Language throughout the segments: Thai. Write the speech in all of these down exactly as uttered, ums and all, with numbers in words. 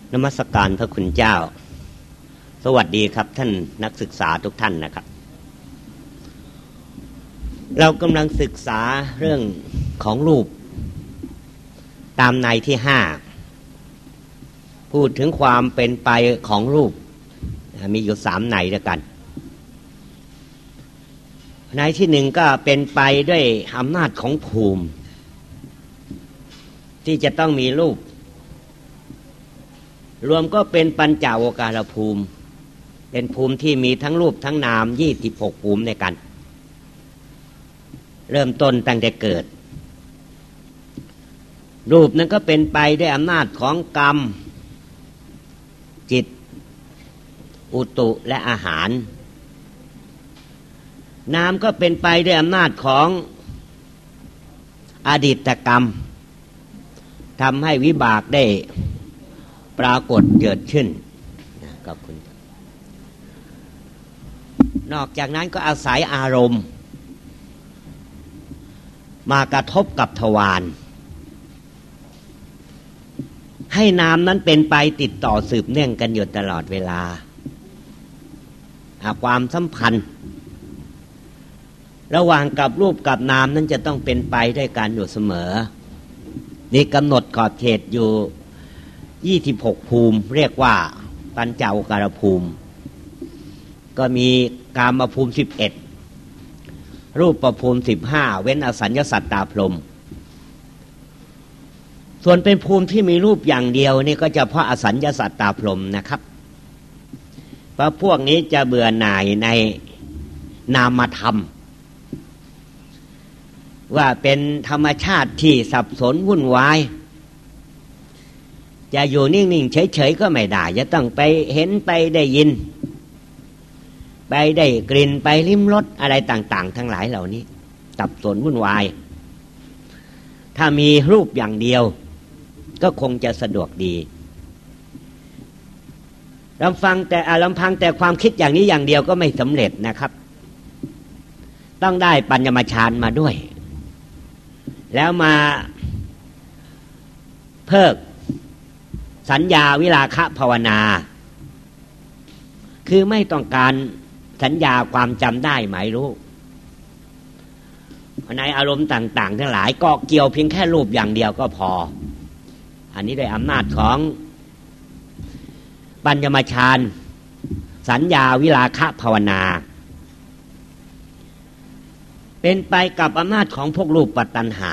นมัสการพระคุณเจ้าสวัสดีครับท่านนักศึกษาทุกท่านนะครับเรากำลังศึกษาเรื่องของรูปตามในที่ห้าพูดถึงความเป็นไปของรูปมีอยู่สามในด้วยกันในที่หนึ่งก็เป็นไปด้วยอำนาจของภูมิที่จะต้องมีรูปรวมก็เป็นปัญจโวการภูมิเป็นภูมิที่มีทั้งรูปทั้งนามยี่สิบหกภูมิในกันเริ่มต้นตั้งแต่เกิดรูปนั้นก็เป็นไปด้วยอำนาจของกรรมจิตอุตุและอาหารนามก็เป็นไปด้วยอำนาจของอดีตกรรมทำให้วิบากได้ปรากฏเกิดขึ้นขอบคุณนอกจากนั้นก็อาศัยอารมณ์มากระทบกับทวารให้นามนั้นเป็นไปติดต่อสืบเนื่องกันอยู่ตลอดเวลาความสัมพันธ์ระหว่างกับรูปกับนามนั้นจะต้องเป็นไปด้วยกันอยู่เสมอนี่กำหนดขอบเขตอยู่ยี่สิบหกภูมิเรียกว่าปัญจโวการภูมิก็มีกามภูมิสิบเอ็ดรูปภูมิสิบห้าเว้นอสัญญสัตตาพรหมส่วนเป็นภูมิที่มีรูปอย่างเดียวนี่ก็จะเพราะอสัญญสัตตาพรหมนะครับเพราะพวกนี้จะเบื่อหน่ายในนามธรรมว่าเป็นธรรมชาติที่สับสนวุ่นวายจะอยู่นิ่งๆเฉยๆก็ไม่ได้จะต้องไปเห็นไปได้ยินไปได้กลิ่นไปลิ้มรสอะไรต่างๆทั้งหลายเหล่านี้สับสนวุ่นวายถ้ามีรูปอย่างเดียวก็คงจะสะดวกดีลำฟังแต่ลำพังแต่ความคิดอย่างนี้อย่างเดียวก็ไม่สำเร็จนะครับต้องได้ปัญญมฌานมาด้วยแล้วมาเพิกสัญญาวิราคะภาวนาคือไม่ต้องการสัญญาความจำได้หมายรู้ในอารมณ์ต่างๆทั้งหลายก็เกี่ยวเพียงแค่รูปอย่างเดียวก็พออันนี้ด้วยอำนาจของปัญญมฌานสัญญาวิราคะภาวนาเป็นไปกับอำนาจของพวกรูปปัตตัณหา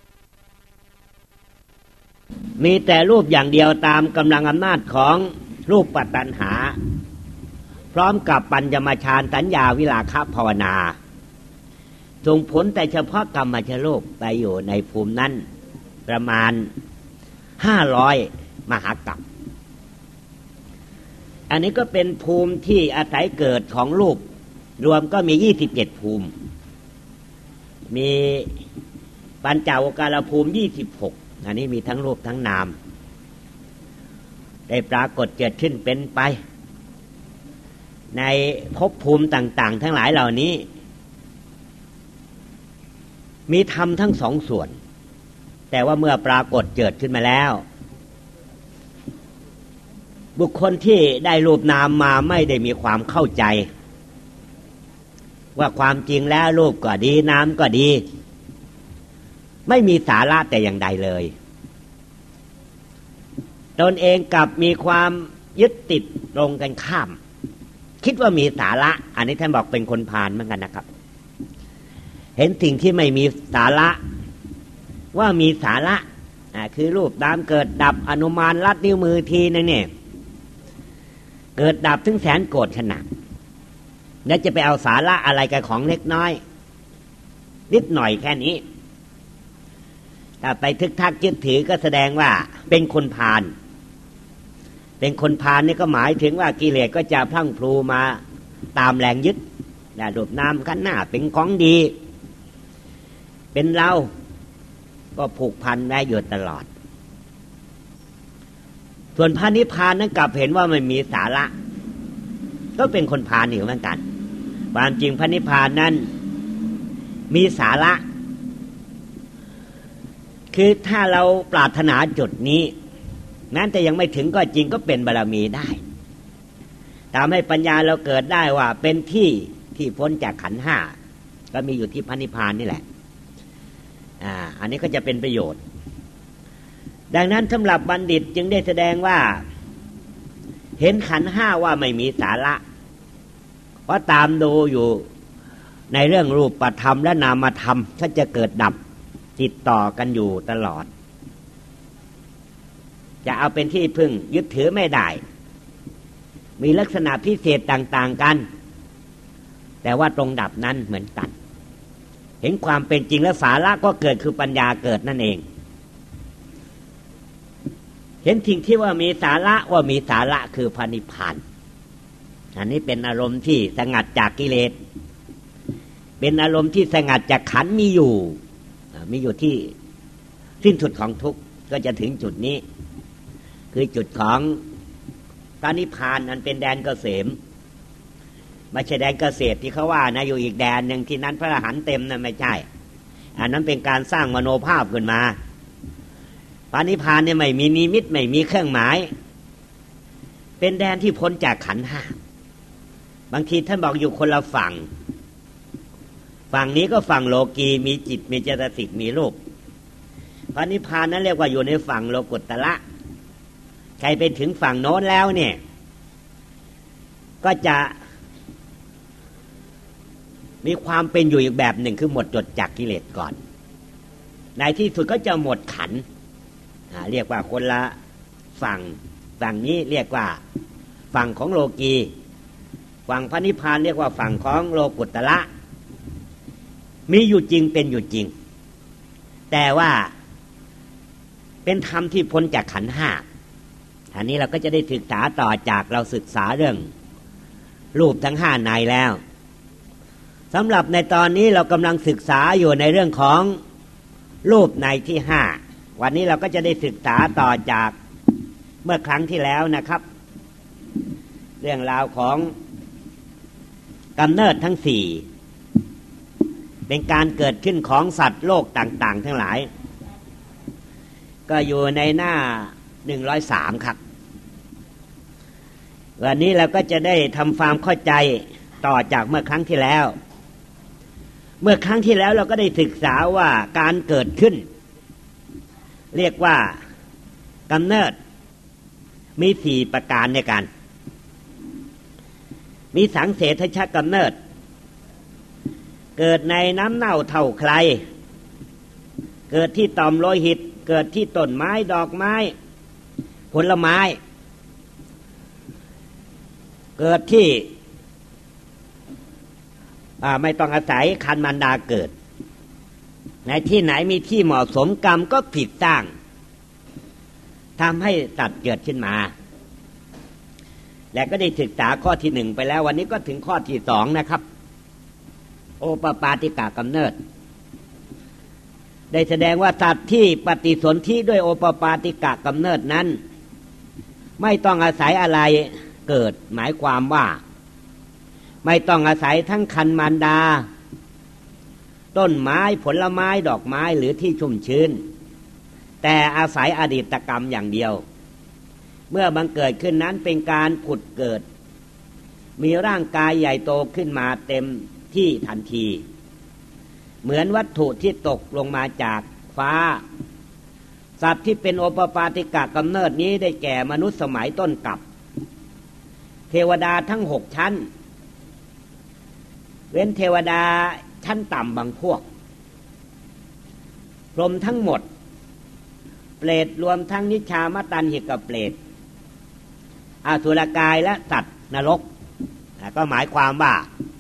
มีแต่รูปอย่างเดียวตามกำลังอำนาจของรูปปัตตัณหาพร้อมกับปัญญมฌานสัญญาวิราคะภาวนาส่งผลแต่เฉพาะกรรมชโลกไปอยู่ในภูมินั้นประมาณห้าร้อยมหากรัมอันนี้ก็เป็นภูมิที่อาศัยเกิดของรูปรวมก็มียี่สิบเจ็ดภูมิมีปัญจโวการภูมิยี่สิบหกอันนี้มีทั้งรูปทั้งนามได้ปรากฏเกิดขึ้นเป็นไปในภพภูมิต่างๆทั้งหลายเหล่านี้มีธรรมทั้งสองส่วนแต่ว่าเมื่อปรากฏเกิดขึ้นมาแล้วบุคคลที่ได้รูปนามมาไม่ได้มีความเข้าใจว่าความจริงแล้วรูปก็ดีนามก็ดีไม่มีสาระแต่อย่างใดเลยตนเองกลับมีความยึดติดตรงกันข้ามคิดว่ามีสาระอันนี้ท่านบอกเป็นคนพาลเหมือนกันนะครับเห็นสิ่งที่ไม่มีสาระว่ามีสาระอ่าคือรูปนามเกิดดับอนุมานลัดนิ้วมือทีนึงเนี่ยเกิดดับถึงแสนโกรธขนาดแล้วจะไปเอาสาระอะไรกับของเล็กน้อยนิดหน่อยแค่นี้ถ้าไปทึกทักยึดถือก็แสดงว่าเป็นคนพาลเป็นคนพาลนี่ก็หมายถึงว่ากิเลสก็จะพลั่งพลูมาตามแรงยึดแต่รูปนามขันธ์หน้าเป็นของดีเป็นเราก็ผูกพันได้อยู่ตลอดส่วนพระนิพพานนั้นกลับเห็นว่ามันมีสาระก็เป็นคนพาลอยู่เหมือนกันความจริงพระนิพพานนั้นมีสาระคือถ้าเราปรารถนาจุดนี้นั้นแต่ยังไม่ถึงก็จริงก็เป็นบารมีได้ทำให้ปัญญาเราเกิดได้ว่าเป็นที่ที่พ้นจากขันธ์ห้าก็มีอยู่ที่พระนิพพานนี่แหละอ่าอันนี้ก็จะเป็นประโยชน์ดังนั้นสำหรับบัณฑิตจึงได้แสดงว่าเห็นขันธ์ห้าว่าไม่มีสาระเพราะตามดูอยู่ในเรื่องรูปธรรมและนามธรรมก็จะเกิดดับติดต่อกันอยู่ตลอดจะเอาเป็นที่พึ่งยึดถือไม่ได้มีลักษณะพิเศษต่างๆกันแต่ว่าตรงดับนั้นเหมือนกันเห็นความเป็นจริงและสาระก็เกิดคือปัญญาเกิดนั่นเองเห็นสิ่งที่ว่ามีสาระว่ามีสาระคือพระนิพพานอันนี้เป็นอารมณ์ที่สงัดจากกิเลสเป็นอารมณ์ที่สงัดจากขันธ์มีอยู่มีอยู่ที่สิ้นสุดของทุกข์ก็จะถึงจุดนี้คือจุดของพระนิพพานอันเป็นแดนเกษมไม่ใช่แดนเกษตรที่เขาว่านะอยู่อีกแดนหนึ่งที่นั้นพระอรหันต์เต็มนะไม่ใช่อันนั้นเป็นการสร้างมโนภาพขึ้นมาพระนิพพานเนี่ยไม่มีนิมิตไม่มีเครื่องหมายเป็นแดนที่พ้นจากขันธ์ห้าบางทีท่านบอกอยู่คนละฝั่งฝั่งนี้ก็ฝั่งโลกีมีจิตมีเจตสิกมีรูปพระนิพพานนั้นเรียกว่าอยู่ในฝั่งโลกุตตระใครไปถึงฝั่งโน้นแล้วเนี่ยก็จะมีความเป็นอยู่อีกแบบหนึ่งคือหมดจดจากกิเลสก่อนในที่สุดก็จะหมดขันธ์เรียกว่าคนละฝั่งฝั่งนี้เรียกว่าฝั่งของโลกีฝั่งพระนิพพานเรียกว่าฝั่งของโลกุตตระมีอยู่จริงเป็นอยู่จริงแต่ว่าเป็นธรรมที่พ้นจากขันธ์ห้าอันนี้เราก็จะได้ศึกษาต่อจากเราศึกษาเรื่องรูปทั้งห้าในแล้วสำหรับในตอนนี้เรากำลังศึกษาอยู่ในเรื่องของรูปในที่ห้าวันนี้เราก็จะได้ศึกษาต่อจากเมื่อครั้งที่แล้วนะครับเรื่องราวของกำเนิดทั้งสี่เป็นการเกิดขึ้นของสัตว์โลกต่างๆทั้งหลายก็อยู่ในหน้าหนึ่งร้อยสามครับวันนี้เราก็จะได้ทำความเข้าใจต่อจากเมื่อครั้งที่แล้วเมื่อครั้งที่แล้วเราก็ได้ศึกษาว่าการเกิดขึ้นเรียกว่ากำเนิดมีสี่ประการในการมีสังเสทชกำเนิดเกิดในน้ำเน่าเท่าใครเกิดที่ต่อมโลหิตเกิดที่ต้นไม้ดอกไม้ผลไม้เกิดที่ไม่ต้องอาศัยคันมารดาเกิดในที่ไหนมีที่เหมาะสมกรรมก็ผิดสร้างทำให้สัตว์เกิดขึ้นมาและก็ได้ศึกษาข้อที่หนึ่งไปแล้ววันนี้ก็ถึงข้อที่สองนะครับโอปปาติกากำเนิดได้แสดงว่าสัตว์ที่ปฏิสนธิด้วยโอปปาติกากำเนิดนั้นไม่ต้องอาศัยอะไรเกิดหมายความว่าไม่ต้องอาศัยทั้งคันมารดาต้นไม้ผลไม้ดอกไม้หรือที่ชุ่มชื้นแต่อาศัยอดีตกรรมอย่างเดียวเมื่อบังเกิดขึ้นนั้นเป็นการผุดเกิดมีร่างกายใหญ่โตขึ้นมาเต็มที่ทันทีเหมือนวัตถุที่ตกลงมาจากฟ้าสัตว์ที่เป็นโอปปาติกากำเนิดนี้ได้แก่มนุษย์สมัยต้นกับเทวดาทั้งหกชั้นเว้นเทวดาชั้นต่ำบางพวกพรหมทั้งหมดเปรตรวมทั้งนิชามตันหิกเปรตอสุรกายและสัตว์นรกก็หมายความว่า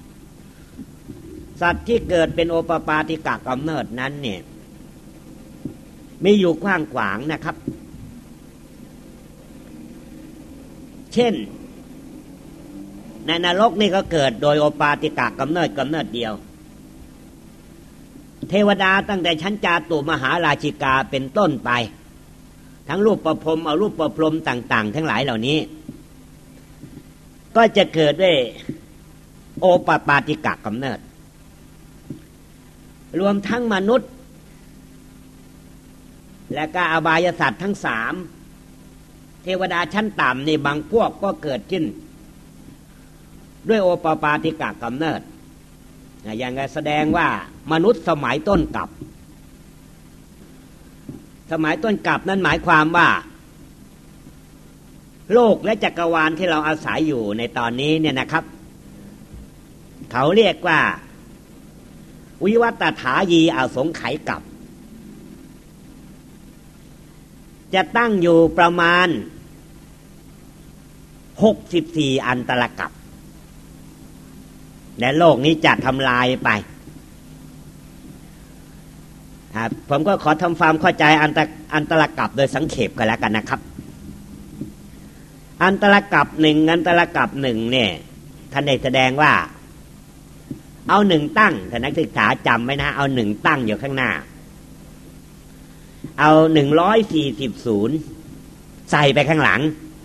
สัตว์ที่เกิดเป็นโอปปาติกากำเนิดนั้นเนี่ยมีอยู่กว้างขวางนะครับเช่นในนรกนี่ก็เกิดโดยโอปปาติกากำเนิดกำเนิดเดียวเทวดาตั้งแต่ชั้นจาตุมหาราชิกาเป็นต้นไปทั้งรูปประพรหมเอารูปประพรหมต่างๆทั้งหลายเหล่านี้ก็จะเกิดด้วยโอปปาติกากำเนิดรวมทั้งมนุษย์และก็อบายสัตว์ทั้งสามเทวดาชั้นต่ำนี่บางพวกก็เกิดขึ้นด้วยโอปปาติกะกำเนิดอย่างแสดงว่ามนุษย์สมัยต้นกับสมัยต้นกับนั้นหมายความว่าโลกและจักรวาลที่เราอาศัยอยู่ในตอนนี้เนี่ยนะครับเขาเรียกว่าวิวัตถายีอสงไขยกับจะตั้งอยู่ประมาณหกสิบสี่อันตรกับและโลกนี้จะทำลายไปผมก็ขอทำความเข้าใจอันตรอันตรกับโดยสังเขปกันแล้วกันนะครับอันตรกับหนึ่งอันตรกับหนึ่งเนี่ยท่านได้แสดงว่าเอาหนึ่งตั้งท่านนักศึกษาจำไว้นะเอาหนึ่งตั้งอยู่ข้างหน้าเอาหนึ่งร้อยสี่สิบศูนย์ใส่ไปข้างหลัง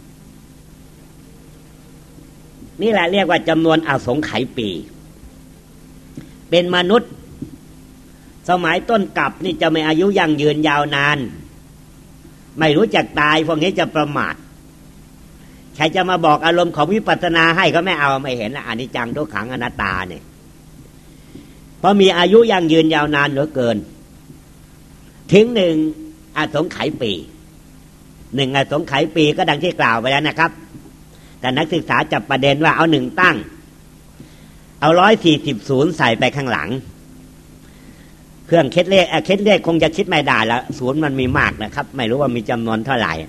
นี่แหละเรียกว่าจำนวนอสงไขยปีเป็นมนุษย์สมัยต้นกับนี่จะไม่อายุยั่งยืนยาวนานไม่รู้จักตายพวกนี้จะประมาทใครจะมาบอกอารมณ์ของวิปัสสนาให้ก็ไม่เอาไม่เห็นอนิจจังทุกขังอนัตตาเนี่ยเพราะมีอายุยั่งยืนยาวนานเหลือเกินถึงหนึ่งอสงไขยปีหนึ่งอสงไขยปีก็ดังที่กล่าวไปแล้วนะครับแต่นักศึกษาจับประเด็นว่าเอาหนึ่งตั้งเอาร้อยสี่สิบศูนย์ใส่ไปข้างหลังเครื่องคิดเลขคิดเลขคงจะคิดไม่ได้แล้วศูนย์มันมีมากนะครับไม่รู้ว่ามีจำนวนเท่าไหร่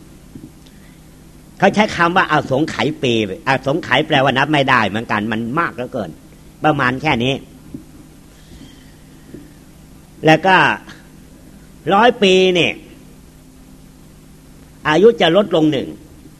เขาใช้คำว่าอสงไขยปีอสงไขยแปลว่านับไม่ได้เหมือนกันมันมากเหลือเกินประมาณแค่นี้แล้วก็ร้อยปีเนี่ยอายุจะลดลงหนึ่ง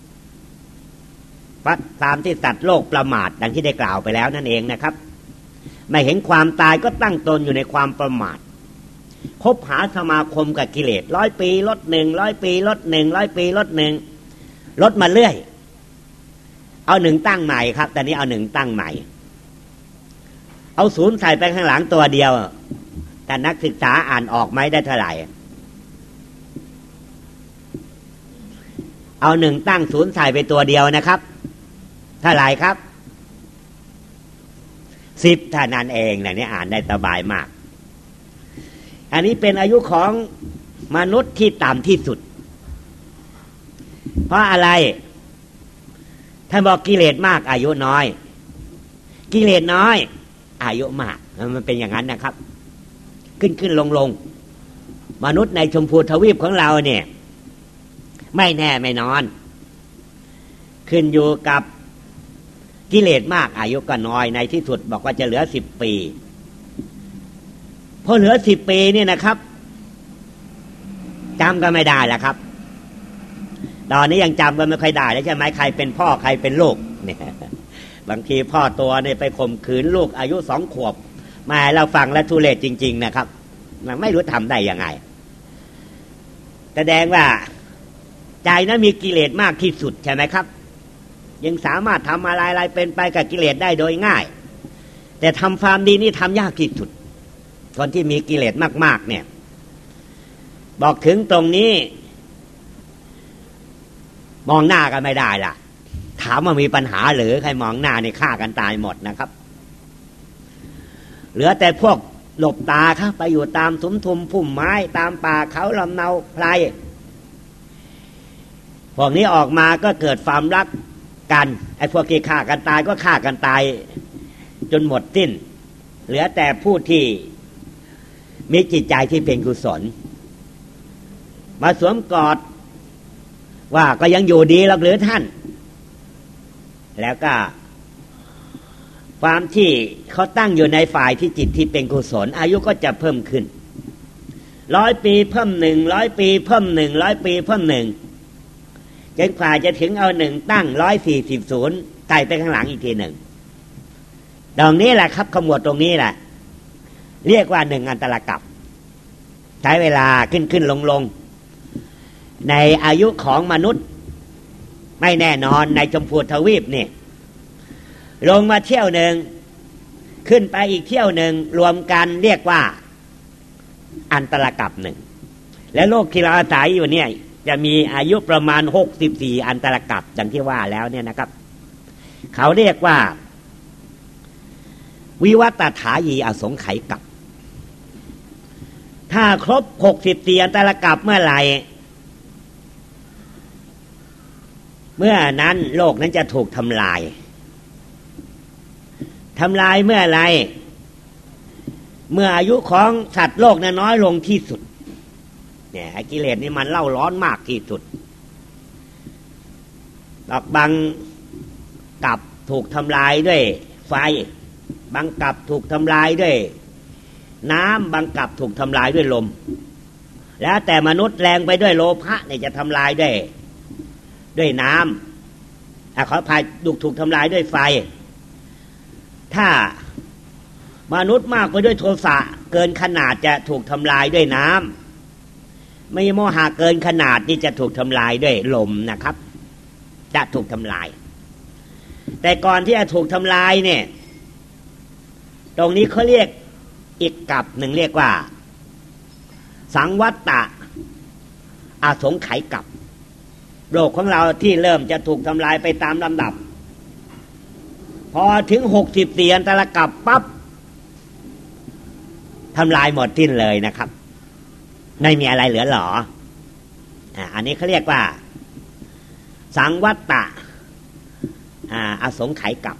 ปัดตามที่สัตว์โลกประมาทดังที่ได้กล่าวไปแล้วนั่นเองนะครับไม่เห็นความตายก็ตั้งตนอยู่ในความประมาทคบหาสมาคมกับกิเลสร้อยปีลดหนึ่งร้อยปีลดหนึ่งร้อยปีลดหนึ่งลดมาเรื่อยเอาหนึ่งตั้งใหม่ครับตอนนี้เอาหนึ่งตั้งใหม่เอาศูนย์ใส่ไปข้างหลังตัวเดียวแต่นักศึกษาอ่านออกไหมได้เท่าไหร่เอาหนึ่งตั้งศูนย์ใส่ไปตัวเดียวนะครับเท่าไหร่ครับสิบเท่านั้นเองนะนี่อ่านได้สบายมากอันนี้เป็นอายุของมนุษย์ที่ต่ำที่สุดเพราะอะไรท่านบอกกิเลสมากอายุน้อยกิเลสน้อยอายุมากมันเป็นอย่างนั้นนะครับขึ้นขึ้นลงลงมนุษย์ในชมพูทวีปของเราเนี่ยไม่แน่ไม่นอนขึ้นอยู่กับกิเลสมากอายุก็น้อยในที่สุดบอกว่าจะเหลือสิบปีพอเหลือสิบปีนี่นะครับจำก็ไม่ได้แล้วครับตอนนี้ยังจำกันไม่ค่อยได้แล้วใช่ไหมใครเป็นพ่อใครเป็นลูกเนี่ยบางทีพ่อตัวเนี่ยไปข่มขืนลูกอายุสองขวบมาเราฟังแล้วทุเรศจริงๆนะครับมันไม่รู้ทำได้ยังไงแสดงว่าใจนั้นมีกิเลสมากที่สุดใช่ไหมครับยังสามารถทำอะไรอะไรเป็นไปกับกิเลสได้โดยง่ายแต่ทำความดีนี่ทำยากที่สุดคนที่มีกิเลสมากๆเนี่ยบอกถึงตรงนี้มองหน้ากันไม่ได้ล่ะถามว่ามีปัญหาหรือใครมองหน้านี่ฆ่ากันตายหมดนะครับเหลือแต่พวกหลบตาครับไปอยู่ตามสุมทุมพุ่มไม้ตามป่าเขาลำเนาไพรพวกนี้ออกมาก็เกิดความรักกันไอ้พวกที่ฆ่ากันตายก็ฆ่ากันตายจนหมดสิ้นเหลือแต่ผู้ที่มีจิตใจที่เป็นกุศลมาสวมกอดว่าก็ยังอยู่ดีหรอกหรือท่านแล้วก็ความที่เขาตั้งอยู่ในฝ่ายที่จิตที่เป็นกุศลอายุก็จะเพิ่มขึ้นร้อยปีเพิ่มหนึ่งร้อยปีเพิ่มหนึ่งร้อยปีเพิ่มหนึ่งจนกว่าจะถึงเอาหนึ่งตั้งร้อยสี่สิบศูนย์ใส่ไปข้างหลังอีกทีหนึ่งตรงนี้แหละครับขมวดตรงนี้แหละเรียกว่าหนึ่งอันตรกับใช้เวลาขึ้นขึ้นลงลงในอายุของมนุษย์ไม่แน่นอนในชมพูทวีปนี่ลงมาเที่ยวหนึ่งขึ้นไปอีกเที่ยวหนึ่งรวมกันเรียกว่าอันตรกับหนึ่งและโลกที่เราอาศัยอยู่เนี่ยจะมีอายุประมาณหกสิบสี่อันตรกัปอย่างที่ว่าแล้วเนี่ยนะครับเขาเรียกว่าวิวัตถายีอสงไขยกัปถ้าครบหกสิบสี่อันตรกัปเมื่อไหร่เมื่อนั้นโลกนั้นจะถูกทำลายทำลายเมื่อไรเมื่ออายุของสัตว์โลกนั้นน้อยลงที่สุดเนี่ยกิเลสนี่มันเล่าร้อนมากที่สุดดอกบางกับถูกทำลายด้วยไฟบางกับถูกทำลายด้วยน้ำบางกับถูกทำลายด้วยลมแล้วแต่มนุษย์แรงไปด้วยโลภะเนี่ยจะทำลายด้วยด้วยน้ำอ่ะขออภัยถูกถูกทำลายด้วยไฟถ้ามนุษย์มากไปด้วยโทสะเกินขนาดจะถูกทำลายด้วยน้ำไม่โมหะเกินขนาดนี่จะถูกทำลายด้วยลมนะครับจะถูกทำลายแต่ก่อนที่จะถูกทำลายเนี่ยตรงนี้เขาเรียกอีกกับหนึ่งเรียกว่าสังวัตตะอสงไขยกัปโลกของเราที่เริ่มจะถูกทำลายไปตามลำดับพอถึงหกสิบสี่อันตรกัปปั๊บทำลายหมดทิ้นเลยนะครับไม่มีอะไรเหลือหรออ่าอันนี้เขาเรียกว่าสังวัตตะอ่าอสงไขยกัป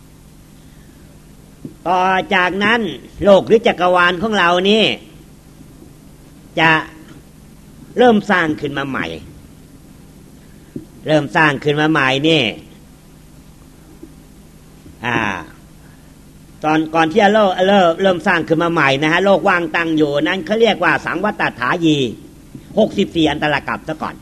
ต่อจากนั้นโลกหรือจักรวาลของเรานี่จะเริ่มสร้างขึ้นมาใหม่เริ่มสร้างขึ้นมาใหม่นี่อ่าตอนก่อนที่จะโลกเริ่มเริ่มสร้างขึ้นมาใหม่นะฮะโลกว่างตั้งอยู่นั้นเขาเรียกว่าสังวัตถายีหกสิบสี่อันตรกัปซะก่อน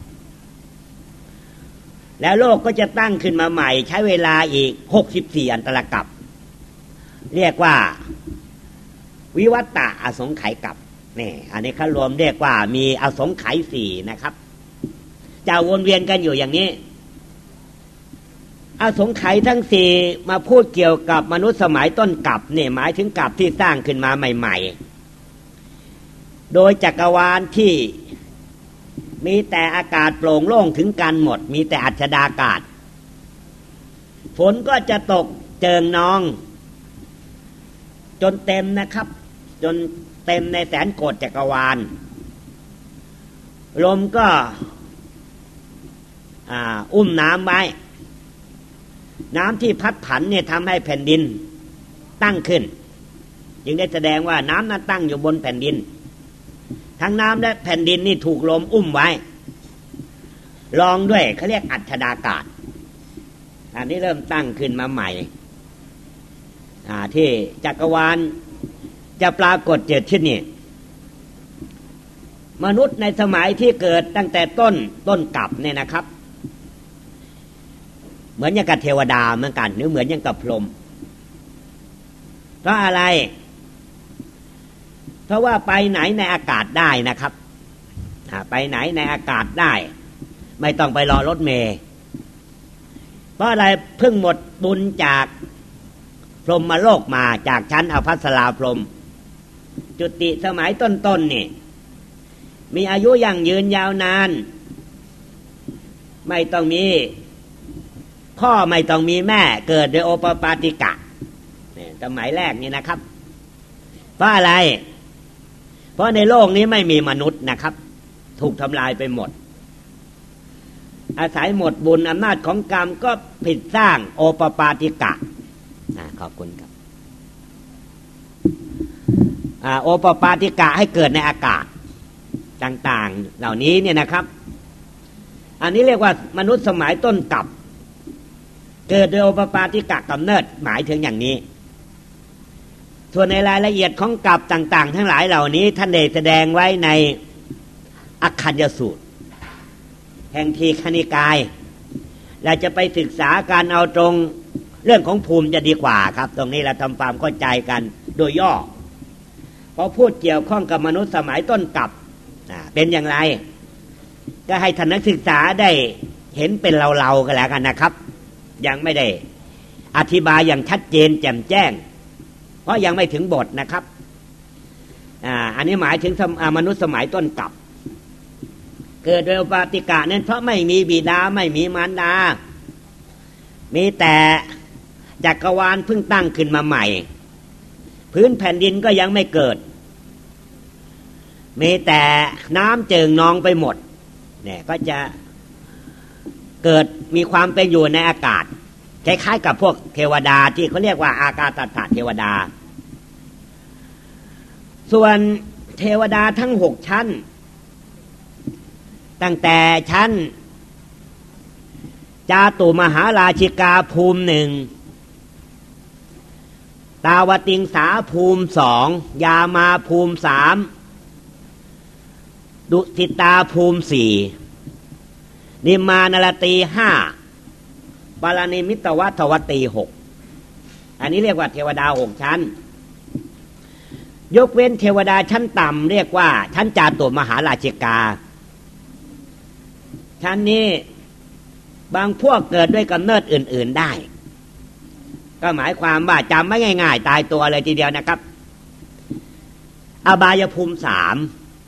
แล้วโลกก็จะตั้งขึ้นมาใหม่ใช้เวลาอีกหกสิบสี่อันตรกัปเรียกว่าวิวัตตะอสงไขยกัปนี่อันนี้เขารวมเรียกว่ามีอสงไขยสี่นะครับจะวนเวียนกันอยู่อย่างนี้อสงไขยทั้งสี่มาพูดเกี่ยวกับมนุษย์สมัยต้นกัปเนี่ยหมายถึงกัปที่สร้างขึ้นมาใหม่ๆโดยจักรวาลที่มีแต่อากาศโปร่งโล่งถึงกันหมดมีแต่อัจฉดากาศฝนก็จะตกเจิ่งนองจนเต็มนะครับจนเต็มในแสนโกฏจักรวาลลมก็อ่าอุ้มน้ำไว้น้ำที่พัดผันเนี่ยทำให้แผ่นดินตั้งขึ้นจึงได้แสดงว่าน้ำนั้นตั้งอยู่บนแผ่นดินทั้งน้ำและแผ่นดินนี่ถูกลมอุ้มไว้รองด้วยเขาเรียกอัจฉดากาศอันนี้เริ่มตั้งขึ้นมาใหม่อ่าที่จักรวาลจะปรากฏเกิดขึ้นนี่มนุษย์ในสมัยที่เกิดตั้งแต่ต้นต้นกัปเนี่ยนะครับเหมือนอย่างกับเทวดาเหมือนกันหรือเหมือนอย่างกับพรหมเพราะอะไรเพราะว่าไปไหนในอากาศได้นะครับไปไหนในอากาศได้ไม่ต้องไปรอรถเมล์เพราะอะไรเพิ่งหมดบุญจากพรหมโลกมาจากชั้นอภัสราพรหมจุติสมัยต้นๆ น, นี่มีอายุยั่งยืนยาวนานไม่ต้องมีพ่อไม่ต้องมีแม่เกิดโดยโอปปาติกะเนี่ยสมัยแรกนี่นะครับเพราะอะไรเพราะในโลกนี้ไม่มีมนุษย์นะครับถูกทำลายไปหมดอาศัยหมดบุญอำนาจของกรรมก็ผิดสร้างโอปปาติกะขอบคุณครับโอปปาติกะให้เกิดในอากาศต่างๆเหล่านี้เนี่ยนะครับอันนี้เรียกว่ามนุษย์สมัยต้นกัปเกิดโดยโอปปาติกะกำเนิดหมายถึงอย่างนี้ส่วนในรายละเอียดของกัปต่างๆทั้งหลายเหล่านี้ท่านได้แสดงไว้ในอัคคัญญสูตรแห่งทีฆนิกายเราจะไปศึกษาการเอาตรงเรื่องของภูมิจะดีกว่าครับตรงนี้เราทำความเข้าใจกันโดยย่อพอพูดเกี่ยวข้องกับมนุษย์สมัยต้นกัปเป็นอย่างไรก็ให้ท่านนักศึกษาได้เห็นเป็นเราๆกันแล้วกันนะครับยังไม่ได้อธิบายอย่างชัดเจนแจ่มแจ้งเพราะยังไม่ถึงบทนะครับอ่าอันนี้หมายถึงมนุษย์สมัยต้นกัปเกิดโดยอุปาติกะนั้นเพราะไม่มีบิดาไม่มีมารดามีแต่จักรวาลเพิ่งตั้งขึ้นมาใหม่พื้นแผ่นดินก็ยังไม่เกิดมีแต่น้ำเจิ่งนองไปหมดเนี่ยก็จะเกิดมีความเป็นอยู่ในอากาศคล้ายๆกับพวกเทวดาที่เขาเรียกว่าอากาตัฏฐเทวดาส่วนเทวดาทั้งหกชั้นตั้งแต่ชั้นจาตุมหาราชิกาภูมิหนึ่งตาวติงสาภูมิสองยามาภูมิสามดุสิตาภูมิสี่นิมานรตีห้าปารานิมิตวัฏวตีหกอันนี้เรียกว่าเทวดาหกชั้นยกเว้นเทวดาชั้นต่ำเรียกว่าชั้นจาตุมหาราชิกาชั้นนี้บางพวกเกิดด้วยกำเนิดอื่นๆได้ก็หมายความว่าจำไม่ง่ายๆตายตัวเลยทีเดียวนะครับอบายภูมิสาม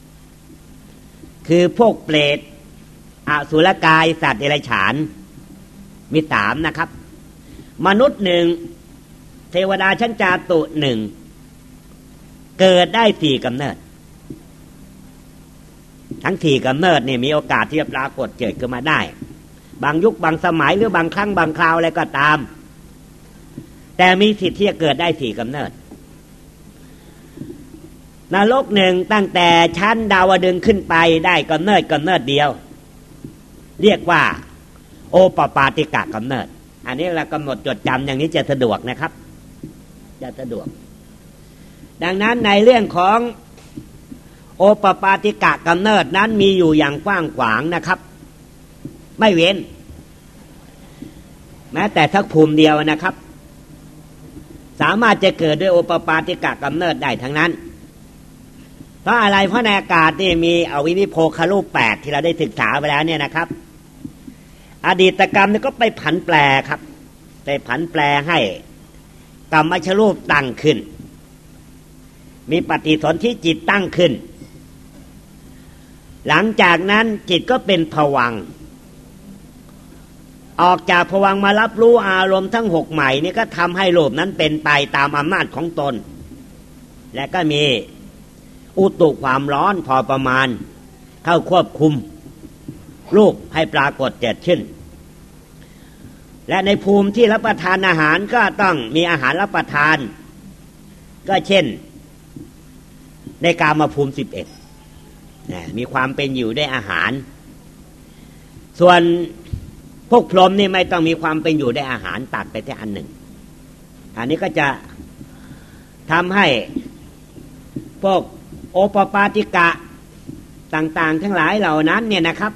คือพวกเปรตอสุรกายสัตว์เดรัจฉานมีสามนะครับมนุษย์หนึ่งเทวดาชั้นจาตุหนึ่งเกิดได้สี่กำเนิดทั้งสี่กำเนิดเนี่ยมีโอกาสที่จะปรากฏเกิดขึ้นมาได้บางยุคบางสมัยหรือบางครั้งบางคราวอะไรก็ตามแต่มีสิทธิ์ที่จะเกิดได้สี่กำเนิดนรกหนึ่งตั้งแต่ชั้นดาวดึงส์ขึ้นไปได้กำเนิดกำเนิดเดียวเรียกว่าโอปปาติกะกำเนิดอันนี้เรากำหนดจดจำอย่างนี้จะสะดวกนะครับจะสะดวกดังนั้นในเรื่องของโอปปาติกะกำเนิดนั้นมีอยู่อย่างกว้างขวางนะครับไม่เว้นแม้แต่สักภูมิเดียวนะครับสามารถจะเกิดด้วยโอปปาติกะกำเนิดได้ทั้งนั้นเพราะอะไรเพราะในอากาศนี่มีอวินิโพครูปแปดที่เราได้ศึกษาไปแล้วเนี่ยนะครับอดีตกรรมนี่ก็ไปผันแปรครับไปผันแปรให้กรรมชรูปตั้งขึ้นมีปฏิสนธิจิตตั้งขึ้นหลังจากนั้นจิตก็เป็นภวังค์ออกจากภวังค์มารับรู้อารมณ์ทั้งหกใหม่นี่ก็ทำให้รูปนั้นเป็นไปตามอำนาจของตนและก็มีอุตุความร้อนพอประมาณเข้าควบคุมรูปให้ปรากฏเกิดขึ้นและในภูมิที่รับประทานอาหารก็ต้องมีอาหารรับประทานก็เช่นในกามภูมิสิบเอ็ดมีความเป็นอยู่ด้วยอาหารส่วนพวกพรหมนี่ไม่ต้องมีความเป็นอยู่ด้วยอาหารตัดไปที่อันหนึ่งอันนี้ก็จะทำให้พวกโอปปาติกะต่างๆทั้งหลายเหล่านั้นเนี่ยนะครับ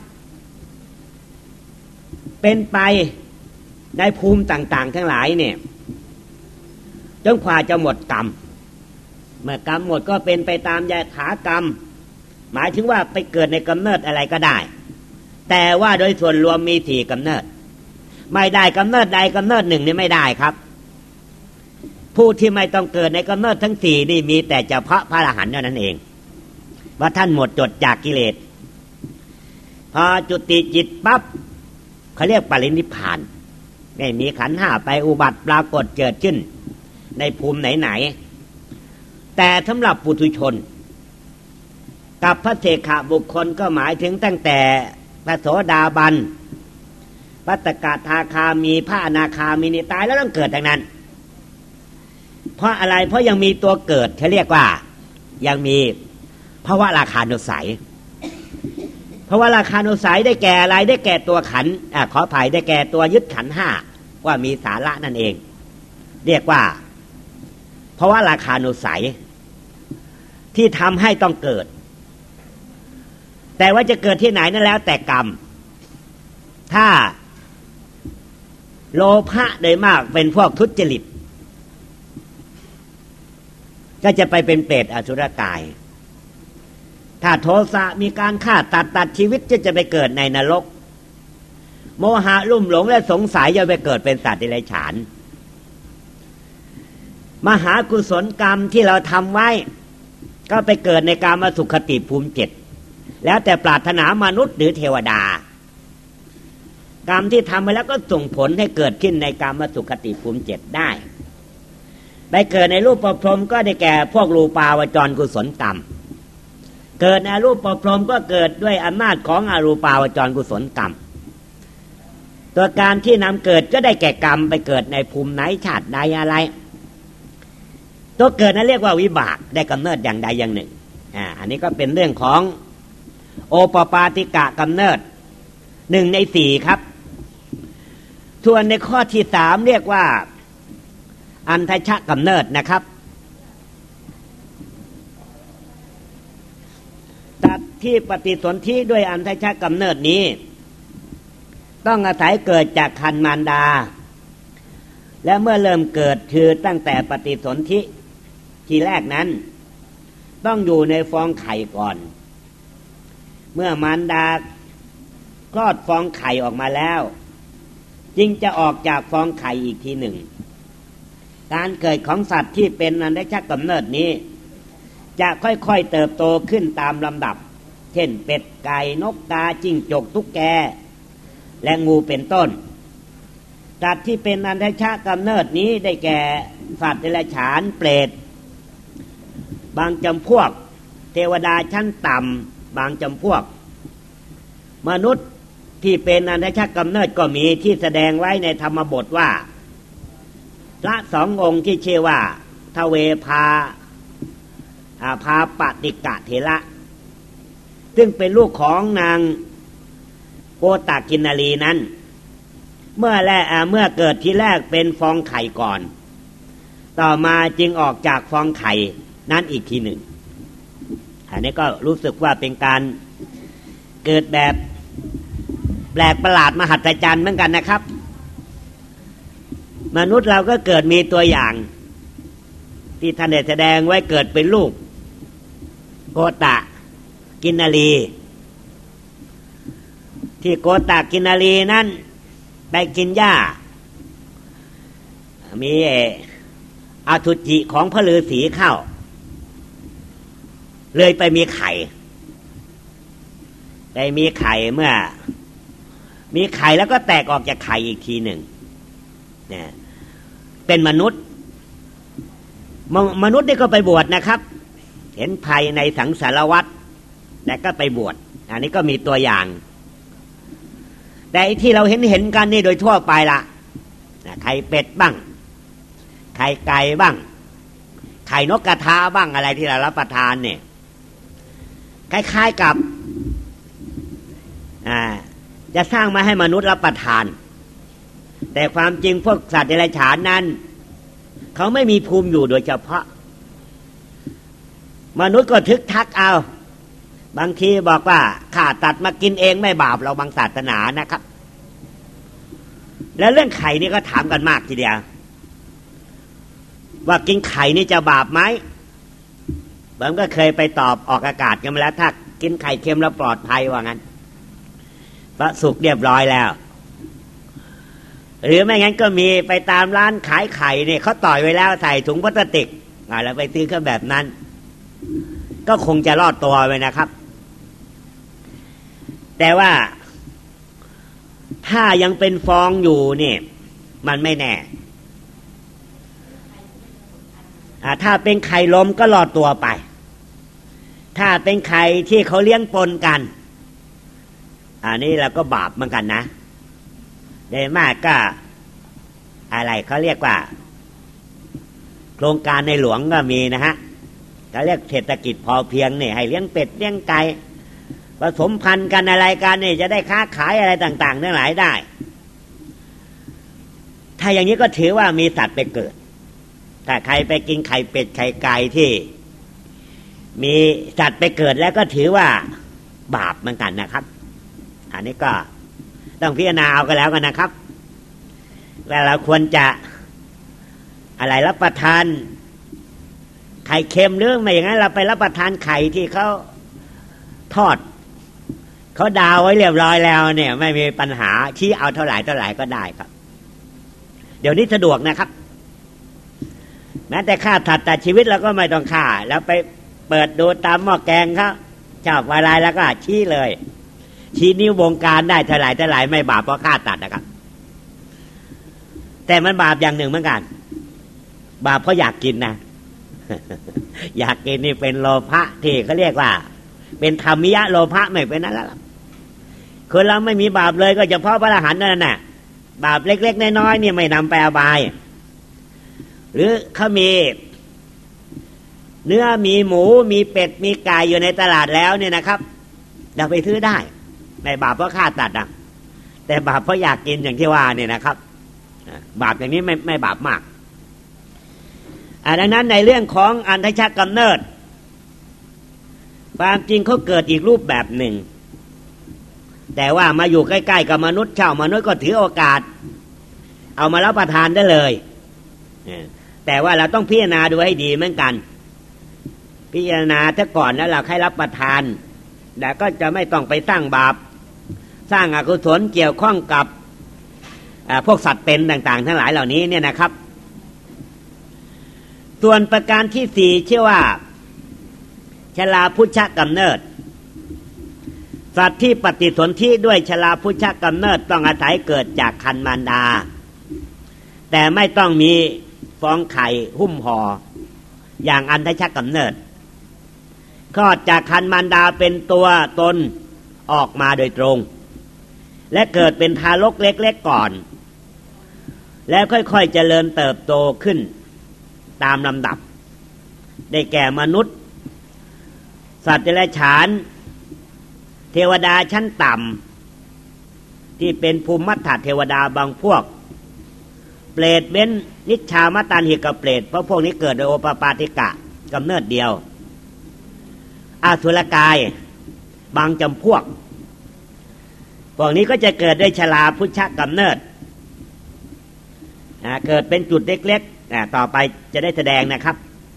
เป็นไปในภูมิต่างๆทั้งหลายเนี่ยจนกว่าจะหมดกรรมเมื่อกรรมหมดก็เป็นไปตามยถากรรมหมายถึงว่าไปเกิดในกำเนิดอะไรก็ได้แต่ว่าโดยส่วนรวมมีสี่กำเนิดไม่ได้กำเนิดใดกำเนิดหนึ่งนี่ไม่ได้ครับผู้ที่ไม่ต้องเกิดในกำเนิดทั้งสี่นี่มีแต่เฉพาะพระอรหันต์เท่านั้นเองว่าท่านหมดจดจากกิเลสพอจุติจิตปั๊บเขาเรียกปรินิพพานไม่มีขันธ์ห้าไปอุบัติปรากฏเกิดขึ้นในภูมิไหนๆแต่สำหรับปุถุชนกับพระเถขบุคคลก็หมายถึงตั้งแต่พระโสดาบันพระสกทาคามีพระอนาคามีนี่ตายแล้วต้องเกิดทั้งนั้นเพราะอะไรเพราะยังมีตัวเกิดเขาเรียกว่ายังมีภวราคานุสัยภวราคานุสัยได้แก่อะไรได้แก่ตัวขันธ์อ่ะขออภัยได้แก่ตัวยึดขันธ์ห้าว่ามีสาระนั่นเองเรียกว่าภวราคานุสัยที่ทำให้ต้องเกิดแต่ว่าจะเกิดที่ไหนนั่นแล้วแต่กรรมถ้าโลภะโดยมากเป็นพวกทุจริตก็จะไปเป็นเปรตอสุรกายถ้าโทสะมีการฆ่าตัดตัดชีวิตจะจะไปเกิดในนรกโมหะลุ่มหลงและสงสัยจะไปเกิดเป็นสัตว์เดรัจฉานมหากุศลกรรมที่เราทำไว้ก็ไปเกิดในกามสุขติภูมิเจ็ดแล้วแต่ปรารถนามนุษย์หรือเทวดากรรมที่ทำไปแล้วก็ส่งผลให้เกิดขึ้นในกามสุขติภูมิเจ็ดได้ไปเกิดในรูปประพรหมก็ได้แก่พวกรูปาวจรกุศลกรรมเกิดในรูปประพรหมก็เกิดด้วยอำนาจของอรูปาวจรกุศลกรรมตัวการที่นำเกิดก็ได้แก่กรรมไปเกิดในภูมิไหนชาติใดอะไรตัวเกิดนั้นเรียกว่าวิบากได้กำเนิดอย่างใดอย่างหนึ่งอ่าอันนี้ก็เป็นเรื่องของโอปปาติกะกำเนิดหนึ่งในสี่ครับส่วนในข้อที่สามเรียกว่าอันทชะกำเนิดนะครับตัดที่ปฏิสนธิด้วยอันทชะกำเนิดนี้ต้องอาศัยเกิดจากครรภ์มารดาและเมื่อเริ่มเกิดคือตั้งแต่ปฏิสนธิทีแรกนั้นต้องอยู่ในฟองไข่ก่อนเมื่อมารดาคลอดฟองไข่ออกมาแล้วจึงจะออกจากฟองไข่อีกทีหนึ่งการเกิดของสัตว์ที่เป็นอันทชะกำเนิดนี้จะค่อยๆเติบโตขึ้นตามลำดับเช่นเป็ดไก่นกกาจิ้งจกตุ๊กแกและงูเป็นต้นสัตว์ที่เป็นอันทชะกำเนิดนี้ได้แก่สัตว์เดรัจฉานเปรตบางจำพวกเทวดาชั้นต่ำบางจำพวกมนุษย์ที่เป็นอันทชะกำเนิดก็มีที่แสดงไว้ในธรรมบทว่าพระสององค์ที่ชื่อว่าทเวภาอาภาปฏิกะเถระซึ่งเป็นลูกของนางโกตกินนารีนั้นเมื่อแรกเมื่อเกิดทีแรกเป็นฟองไข่ก่อนต่อมาจึงออกจากฟองไข่นั้นอีกทีหนึ่งอันนี้ก็รู้สึกว่าเป็นการเกิดแบบแปลกประหลาดมหัศจรรย์เหมือนกันนะครับมนุษย์เราก็เกิดมีตัวอย่างที่ท่านได้แสดงไว้เกิดเป็นลูกโกตกินนารีที่โกตกินนารีนั้นไปกินหญ้ามีอสุจิของพระฤาษีเข้าเลยไปมีไข่ไปมีไข่เมื่อมีไข่แล้วก็แตกออกจากไข่อีกทีหนึ่งเนี่ยเป็นมนุษย์ม, มนุษย์นี่ก็ไปบวชนะครับเห็นภัยในสังสารวัฏแต่ก็ไปบวชอันนี้ก็มีตัวอย่างแต่ที่เราเห็นเห็นกันนี่โดยทั่วไปละไข่เป็ดบ้างไข่ไก่บ้างไข่นกกระทาบ้างอะไรที่เรารับประทานเนี่ยคล้ายๆกับอ่าจะสร้างมาให้มนุษย์รับประทานแต่ความจริงพวกสัตว์เดรัจฉานนั้นเขาไม่มีภูมิอยู่โดยเฉพาะมนุษย์ก็ทึกทักเอาบางทีบอกว่าข้าตัดมากินเองไม่บาปเราบางศาสนานะครับแล้วเรื่องไข่นี่ก็ถามกันมากทีเดียวว่ากินไข่นี่จะบาปไหมผมก็เคยไปตอบออกอากาศกันมาแล้วถ้ากินไข่เค็มแล้วปลอดภัยว่างั้นพระสุกเรียบร้อยแล้วหรือไม่งั้นก็มีไปตามร้านขายไข่เนี่ยเขาต่อยไว้แล้วใส่ถุงพลาสติกแล้วไปซื้อก็แบบนั้นก็คงจะรอดตัวไปนะครับแต่ว่าถ้ายังเป็นฟองอยู่เนี่ยมันไม่แน่ถ้าเป็นไข่ลมก็รอดตัวไปถ้าเป็นไข่ที่เขาเลี้ยงปนกันอันนี้เราก็บาปเหมือนกันนะได้มากก็อะไรเขาเรียกว่าโครงการในหลวงก็มีนะฮะเขาเรียกเศรษฐกิจพอเพียงเนี่ยให้เลี้ยงเป็ดเลี้ยงไก่ผสมพันธุ์กันอะไรกันเนี่ยจะได้ค้าขายอะไรต่างๆทั้งหลายได้ถ้าอย่างนี้ก็ถือว่ามีสัตว์ไปเกิดถ้าใครไปกินไข่เป็ดไข่ไก่ที่มีสัตว์ไปเกิดแล้วก็ถือว่าบาปเหมือนกันนะครับอันนี้ก็ต้องพิจารณาเอากันแล้วกันนะครับว่าเราควรจะอะไรรับประทานไข่เค็มหรือไม่อย่างนั้นเราไปรับประทานไข่ที่เขาทอดเขาดาวไว้เรียบร้อยแล้วเนี่ยไม่มีปัญหาชี้เอาเท่าไหร่เท่าไหร่ก็ได้ครับเดี๋ยวนี้สะดวกนะครับแม้แต่ฆ่าสัตว์แต่ชีวิตเราก็ไม่ต้องฆ่าแล้วไปเปิดดูตามหม้อแกงเขาชอบอะไรแล้วก็ชี้เลยชี้นิ้ววงการได้เท่าไหร่เท่าไหร่ไม่บาปเพราะฆ่าตัดนะครับแต่มันบาปอย่างหนึ่งเหมือนกันบาปเพราะอยากกินนะ อยากกินนี่เป็นโลภะที่เขาเรียกว่าเป็นธรรมิยะโลภะไม่เป็นนั้นแล้วคนเราไม่มีบาปเลยก็เฉพาะพระอรหันต์นั่นน่ะบาปเล็กๆน้อยๆนี่ไม่นำไปอบายหรือเขามีเนื้อมีหมูมีเป็ดมีไก่อยู่ในตลาดแล้วเนี่ยนะครับเราไปซื้อได้ไม่บาปเพราะฆ่าตัดนะแต่บาปเพราะอยากกินอย่างที่ว่าเนี่ยนะครับบาปอย่างนี้ไม่ไม่บาปมากดังนั้นในเรื่องของอันทชกำเนิดความจริงเขาเกิดอีกรูปแบบหนึ่งแต่ว่ามาอยู่ใกล้ๆกับมนุษย์เช่ามนุษย์ก็ถือโอกาสเอามารับประทานได้เลยแต่ว่าเราต้องพิจารณาดูให้ดีเหมือนกันพิจารณาถ้าก่อนแล้วเราให้รับประทานแต่ก็จะไม่ต้องไปสร้างบาปสร้างอกุศลเกี่ยวข้องกับพวกสัตว์เป็นต่างๆทั้งหลายเหล่านี้เนี่ยนะครับส่วนประการที่สี่ชื่อว่าชราพุชฌกำเนิดสัตว์ที่ปฏิสนธิด้วยชราพุชฌกำเนิดต้องอาศัยเกิดจากครรภ์มารดาแต่ไม่ต้องมีฟองไข่หุ้มห่ออย่างอันทชกำเนิดคลอดจากครรภ์มารดาเป็นตัวตนออกมาโดยตรงและเกิดเป็นทารกเล็กๆก่อนแล้วค่อยๆเจริญเติบโตขึ้นตามลำดับได้แก่มนุษย์สัตว์เดรัจฉานเทวดาชั้นต่ำที่เป็นภูมิมัฏฐเทวดาบางพวกเปรตเว้นนิชฌามตันหิกเปรตเพราะพวกนี้เกิดโดยโอปปาติกะกำเนิดเดียวอสุรกายบางจำพวกพวกนี้ก็จะเกิดด้วยชราพุชฌกำเนิดเกิดเป็นจุดเล็กๆต่อไปจะได้แสดงนะครับ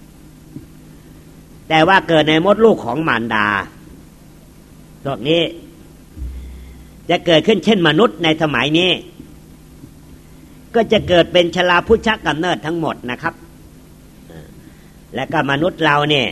แต่ว่าเกิดในมดลูกของมารดาพวกนี้จะเกิดขึ้นเช่นมนุษย์ในสมัยนี้ก็จะเกิดเป็นชราพุชฌกำเนิดทั้งหมดนะครับและก็มนุษย์เราเนี่ย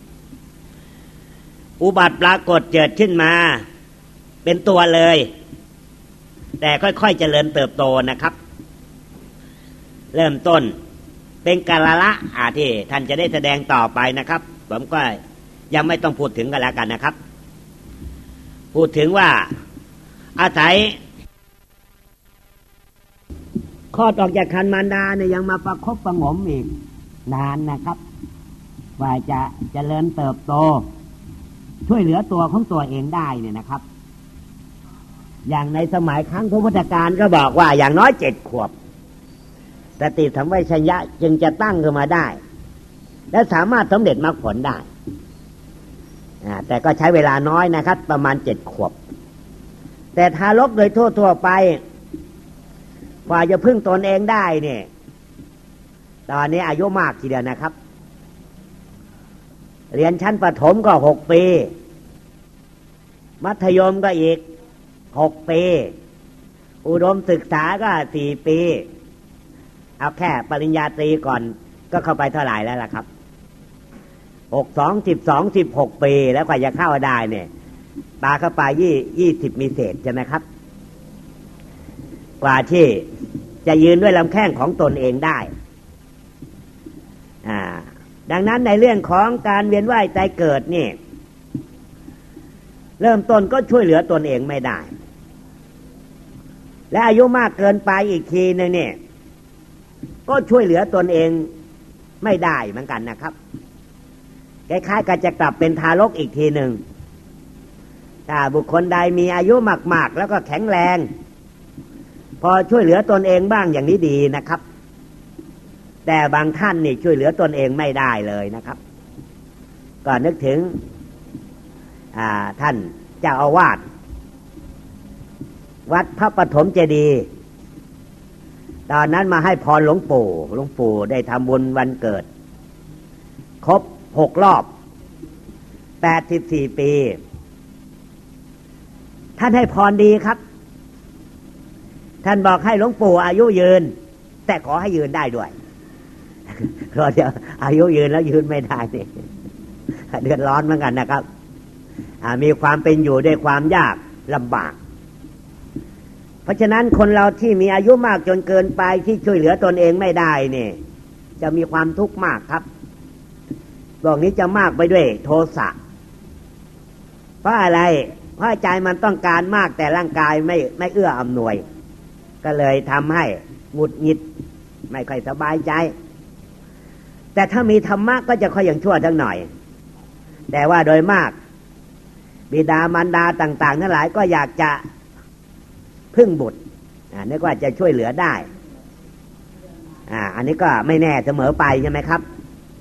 อุบัติปรากฏเกิดขึ้นมาเป็นตัวเลยแต่ค่อยๆเจริญเติบโตนะครับเริ่มต้นเป็นกาลละอาที่ท่านจะได้แสดงต่อไปนะครับผมก็ยังไม่ต้องพูดถึงกันแล้วกันนะครับพูดถึงว่าอาศัยคลอดออกจากครรภ์มารดาเนี่ยยังมาประคบประหงมอีกนานนะครับว่าจะเจริญเติบโตช่วยเหลือตัวของตัวเองได้เนี่ยนะครับอย่างในสมัยครั้งพุทธกาลก็บอกว่าอย่างน้อยเจ็ดขวบสติสัมปชัญญะจึงจะตั้งขึ้นมาได้และสามารถสำเร็จมรรคผลได้แต่ก็ใช้เวลาน้อยนะครับประมาณเจ็ดขวบแต่ทารกโดยทั่วๆไปกว่าจะพึ่งตนเองได้เนี่ยตอนนี้อายุมากทีเดียวนะครับเรียนชั้นประถมก็หกปีมัธยมก็อีกหกปีอุดมศึกษาก็สี่ปีเอาแค่ปริญญาตรีก่อนก็เข้าไปเท่าไหร่แล้วล่ะครับหกสองสิบสองสิบหกปีแล้วกว่าจะเข้าได้เนี่ยปาเข้าไปยี่ยี่สิบมีเศษใช่ไหมครับกว่าที่จะยืนด้วยลำแข้งของตนเองได้อ่าดังนั้นในเรื่องของการเวียนว่ายตายเกิดนี่เริ่มต้นก็ช่วยเหลือตนเองไม่ได้และอายุมากเกินไปอีกทีนึงเนี่ยก็ช่วยเหลือตนเองไม่ได้เหมือนกันนะครับคล้ายๆกันจะกลับเป็นทารกอีกทีหนึ่งถ้าบุคคลใดมีอายุมากๆแล้วก็แข็งแรงพอช่วยเหลือตนเองบ้างอย่างนี้ดีนะครับแต่บางท่านนี่ช่วยเหลือตนเองไม่ได้เลยนะครับก็นึกถึงท่านเจ้าอาวาสวัดพระปฐมเจดีย์ตอนนั้นมาให้พรหลวงปู่หลวงปู่ได้ทำบุญวันเกิดครบหกรอบแปดสิบสี่ปีท่านให้พรดีครับท่านบอกให้หลวงปู่อายุยืนแต่ขอให้ยืนได้ด้วยเพราะเดี๋ยวอายุยืนแล้วยืนไม่ได้นี่เดือดร้อนเหมือนกันนะครับมีความเป็นอยู่ด้วยความยากลำบากเพราะฉะนั้นคนเราที่มีอายุมากจนเกินไปที่ช่วยเหลือตนเองไม่ได้เนี่ยจะมีความทุกข์มากครับโลกนี้จะมากไปด้วยโทสะเพราะอะไรเพราะใจมันต้องการมากแต่ร่างกายไม่ไม่เอื้ออำนวยก็เลยทำให้หงุดหงิดไม่ค่อยสบายใจแต่ถ้ามีธรรมะก็จะค่อยอย่างชั่วทั้งหน่อยแต่ว่าโดยมากบิดามารดาต่างๆทั้งหลายก็อยากจะพึ่งบุตรนึกว่าจะช่วยเหลือได้อ่าอันนี้ก็ไม่แน่เสมอไปใช่ไหมครับ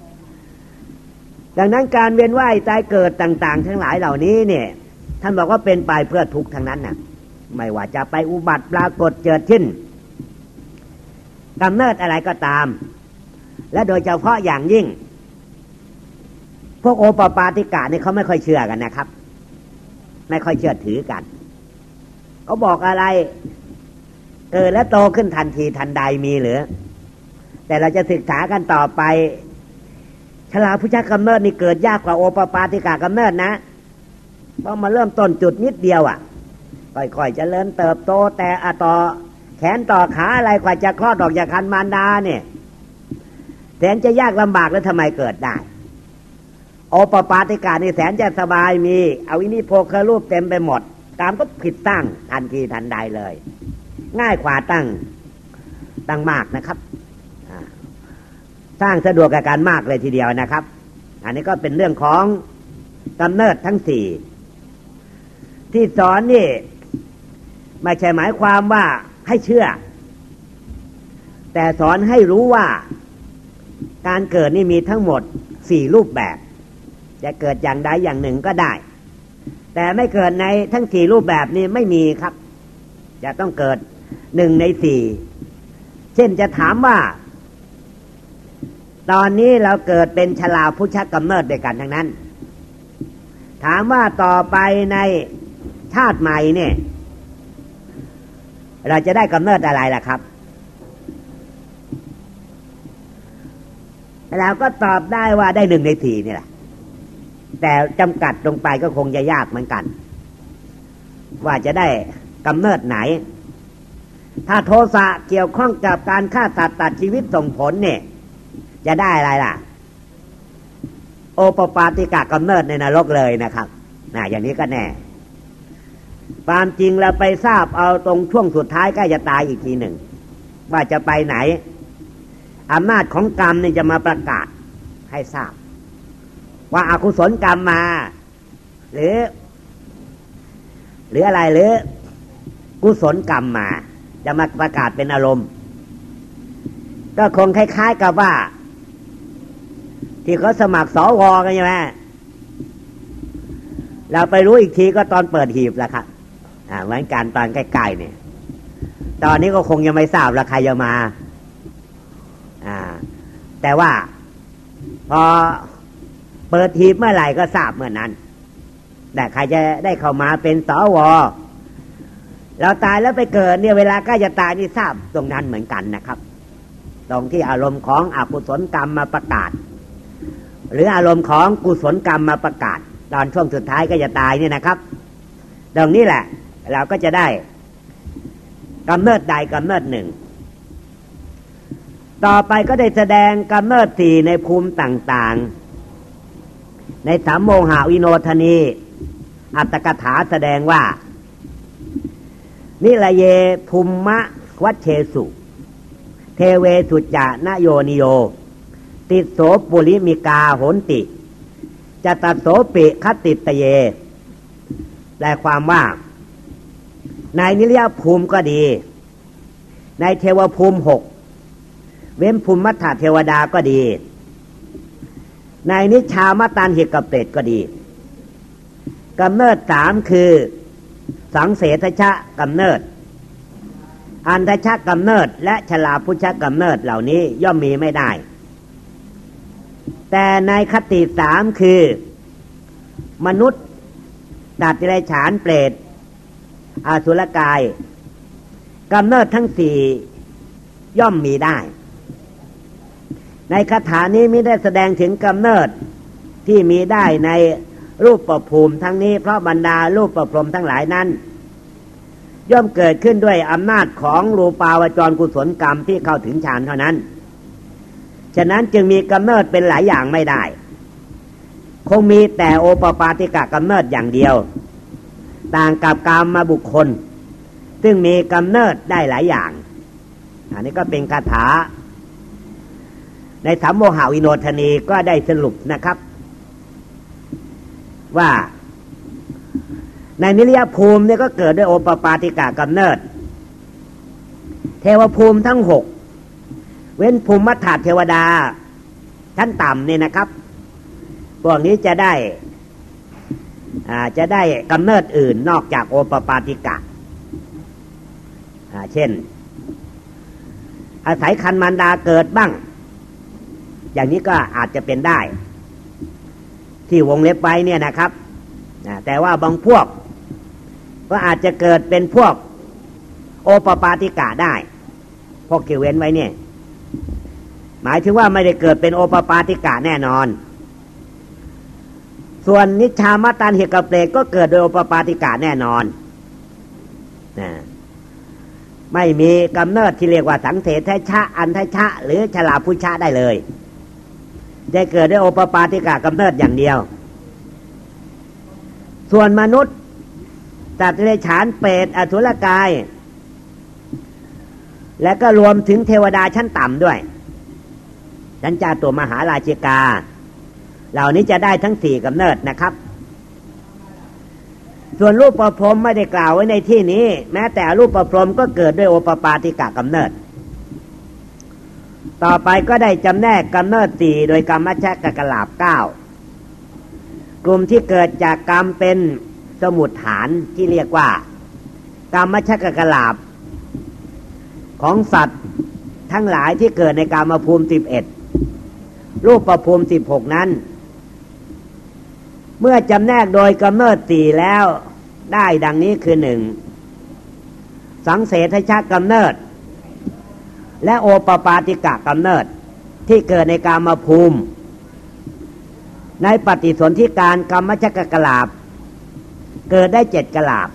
ดังนั้นการเวียนว่ายตายเกิดต่างๆทั้งหลายเหล่านี้เนี่ยท่านบอกว่าเป็นไปเพื่อทุกข์ทั้งนั้นน่ะไม่ว่าจะไปอุบัติปรากฏเกิดขึ้นกำเนิดอะไรก็ตามและโดยเฉพาะอย่างยิ่งพวกโอปปาติกะนี่เขาไม่ค่อยเชื่อกันนะครับไม่ค่อยเชื่อถือกันเขาบอกอะไรเกิดแล้วโตขึ้นทันทีทันใดมีหรือแต่เราจะศึกษากันต่อไปชราพุทธกำเนิดนี่เกิดยากกว่าโอปปาติกะกำเนิดนะเพราะมาเริ่มต้นจุดนิดเดียวอ่ะค่อยๆเจริญเติบโตแต่อะต่อแขนต่อขาอะไรกว่าจะคลอดออกจากครรภ์มารดาเนี่ยแสนจะยากลำบากแล้วทำไมเกิดได้โอปปาติกะนี่แสนจะสบายมีอวินิโพครูปเต็มไปหมดตามก็ผิดตั้งทันทีทันใดเลยง่ายกว่าตั้งตั้งมากนะครับสร้างสะดวกกับการมากเลยทีเดียวนะครับอันนี้ก็เป็นเรื่องของกำเนิดทั้งสี่ที่สอนนี่ไม่ใช่หมายความว่าให้เชื่อแต่สอนให้รู้ว่าการเกิดนี่มีทั้งหมดสี่รูปแบบจะเกิดอย่างใดอย่างหนึ่งก็ได้แต่ไม่เกิดในทั้งสี่รูปแบบนี้ไม่มีครับจะต้องเกิดหนึ่งในสี่เช่นจะถามว่าตอนนี้เราเกิดเป็นชราพุทธกำเนิดด้วยกันทั้งนั้นถามว่าต่อไปในชาติใหม่เนี่ยเราจะได้กำเนิดอะไรล่ะครับเราก็ตอบได้ว่าได้หนึ่งในสี่นี่แหละแต่จำกัดลงไปก็คงจะยากเหมือนกันว่าจะได้กำเนิดไหนถ้าโทสะเกี่ยวข้องกับการฆ่าสัตว์ตัดชีวิตส่งผลเนี่ยจะได้อะไรล่ะโอปปาติกะกำเนิดในนรกเลยนะครับน่ะอย่างนี้ก็แน่ความจริงเราไปทราบเอาตรงช่วงสุดท้ายใกล้จะตายอีกทีหนึ่งว่าจะไปไหนอำนาจของกรรมนี่จะมาประกาศให้ทราบว่าอกุศลกรรมมาหรือหรืออะไรหรือกุศลกรรมมาจะมาประกาศเป็นอารมณ์ก็คงคล้ายๆกับว่าที่เขาสมัครสวกันใช่ไหมเราไปรู้อีกทีก็ตอนเปิดหีบแล้วครับอ่าเหมือนกันตอนใกล้ๆเนี่ยตอนนี้ก็คงยังไม่ทราบแล้วใครจะมาอ่าแต่ว่าพอเปิดหีบเมื่อไหร่ก็ทราบเมื่อนั้นแต่ใครจะได้เข้ามาเป็นสวเราตายแล้วไปเกิดเนี่ยเวลาใกล้จะตายนี่ทราบตรงนั้นเหมือนกันนะครับตรงที่อารมณ์ของอกุศลกรรมมาประกาศหรืออารมณ์ของกุศลกรรมมาประกาศตอนช่วงสุดท้ายก็จะตายเนี่ยนะครับตรงนี้แหละเราก็จะได้กำเนิดใดกำเนิดหนึ่งต่อไปก็ได้แสดงกำเนิดสี่ในภูมิต่างๆในสามโมหะวิโนทนีอัตถกถาแสดงว่านิระเยภูมิมะวัชเชสุเทเวสุจจะนโยนิโยติโสปุริมิกาโหนติจะตัดโสปิคติตเยแปลความว่าในนิรยภูมิก็ดีในเทวภูมิหกเว้นภูมิมัทธเทวดาก็ดีในนิชามตันหิกเปรตก็ดีกำเนิดสามคือสังเสทชะกำเนิดอันทชะกำเนิดและชราพุทธกำเนิดเหล่านี้ย่อมมีไม่ได้แต่ในคติสามคือมนุษย์สัตว์เดรัจฉานเปรตอสุรกายกำเนิดทั้งสี่ย่อมมีได้ในคาถานี้ไม่ได้แสดงถึงกำเนิดที่มีได้ในรูปประภูมิทั้งนี้เพราะบรรดารูปประพรหมทั้งหลายนั้นย่อมเกิดขึ้นด้วยอำนาจของรูปาวจรกุศลกรรมที่เข้าถึงฌานเท่านั้นฉะนั้นจึงมีกำเนิดเป็นหลายอย่างไม่ได้คงมีแต่โอปปาติกะกำเนิดอย่างเดียวต่างกับกามบุคคลซึ่งมีกำเนิดได้หลายอย่างอันนี้ก็เป็นคาถาในสัมโมหวิโนทนีก็ได้สรุปนะครับว่าในนิรยภูมิเนี่ยก็เกิดด้วยโอปปาติกะกำเนิดเทวภูมิทั้งหกเว้นภูมิมัฏฐเทวดาชั้นต่ำเนี่ยนะครับพวกนี้จะได้อ่าจะได้กำเนิดอื่นนอกจากโอปปาติกะอ่าเช่นอาศัยคันมารดาเกิดบ้างอย่างนี้ก็อาจจะเป็นได้ที่วงเล็บไว้เนี่ยนะครับแต่ว่าบางพวกก็อาจจะเกิดเป็นพวกโอปปาติกะได้พวกเกี่ยวเว้นไว้เนี่ยหมายถึงว่าไม่ได้เกิดเป็นโอปปาติกะแน่นอนส่วนนิชฌามตันหิกะเปรตก็เกิดโดยโอปปาติกะแน่นอนนะไม่มีกำเนิดที่เรียกว่าสังเสทชะอันทชะหรือฉลาพุชะได้เลยได้เกิดด้วยโอปปาติกะกำเนิดอย่างเดียวส่วนมนุษย์สัตว์เดรัจฉานเปรตอสุรกายและก็รวมถึงเทวดาชั้นต่ำด้วยชั้นจาตุมหาราชิกาเหล่านี้จะได้ทั้งสี่กำเนิดนะครับส่วนรูปประพรหมไม่ได้กล่าวไว้ในที่นี้แม้แต่รูปประพรหมก็เกิดด้วยโอปปาติกะกำเนิดต่อไปก็ได้จำแนกกำเนิดสี่โดยกรรมชกกลาภเก้ากลุ่มที่เกิดจากกรรมเป็นสมุฏฐานที่เรียกว่ากรรมชกกลาภของสัตว์ทั้งหลายที่เกิดในกามภูมิสิบเอ็ดรูปภูมิสิบหกนั้นเมื่อจำแนกโดยกำเนิดสี่แล้วได้ดังนี้คือหนึ่งสังเสทชะกำเนิดและโอปปาติกะกำเนิดที่เกิดในกามภูมิในปฏิสนธิการกรรมชกกลาภเกิดได้เจ็ดกลาภ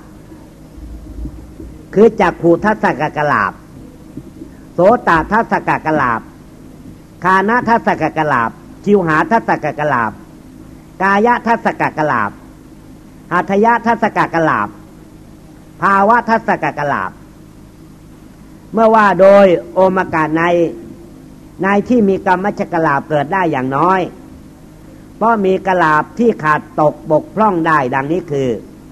คือจักขุทัสสกกลาภโสตทัสสกกลาภคานะทัสสกกลาภชิวหาทัสสกกลาภกายทัสสกกลาภหัตถยทัสสกกลาภภาวะทัสสกกลาภเมื่อว่าโดยโอมกาสในในที่มีกรรมชกลาภเกิดได้อย่างน้อยเพราะมีกลาภที่ขาดตกบกพร่องได้ดังนี้คือ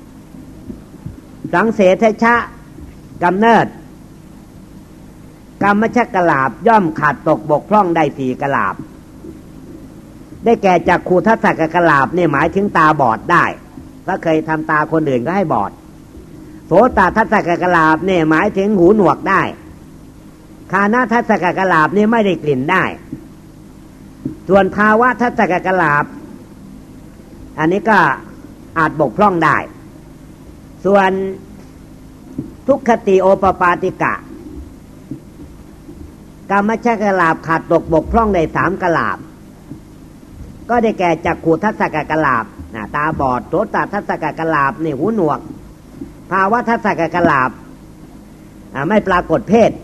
สังเสทชะกำเนิดกรรมชกลาภย่อมขาดตกบกพร่องได้สี่กลาภได้แก่จักขุทัสสกกลาภนี่หมายถึงตาบอดได้ถ้าเคยทำตาคนอื่นก็ให้บอดโสตทัสสกกลาภนี่หมายถึงหูหนวกได้คานะทัสสกกลาภนี่ไม่ได้กลิ่นได้ส่วนภาวะทัสสกกลาภอันนี้ก็อาจบกพร่องได้ส่วนทุกขติโอปปาติกะกรรมชกลาภขาดตกบกพร่องได้สามกลาภก็ได้แก่จักขุทัสสกกลาภตาบอดโสตทัสสกกลาภนี่หูหนวกภาวะทัสสกกลาภไม่ปรากฏเพศ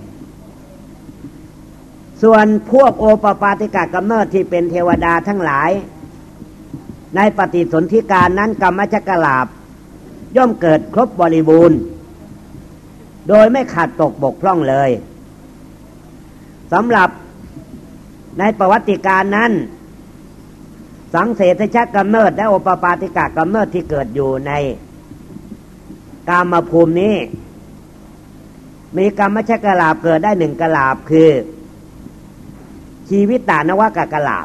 ส่วนพวกโอปปาติกะกำเนิดที่เป็นเทวดาทั้งหลายในปฏิสนธิการนั้นกรรมชกลาภย่อมเกิดครบบริบูรณ์โดยไม่ขาดตกบกพร่องเลยสำหรับในประวัติการนั้นสังเสทชะกำเนิดและโอปปาติกะกำเนิดที่เกิดอยู่ในกามภูมินี้มีกรรมชกลาภเกิดได้หนึ่งกลาภคือชีวิตานวกกลาภ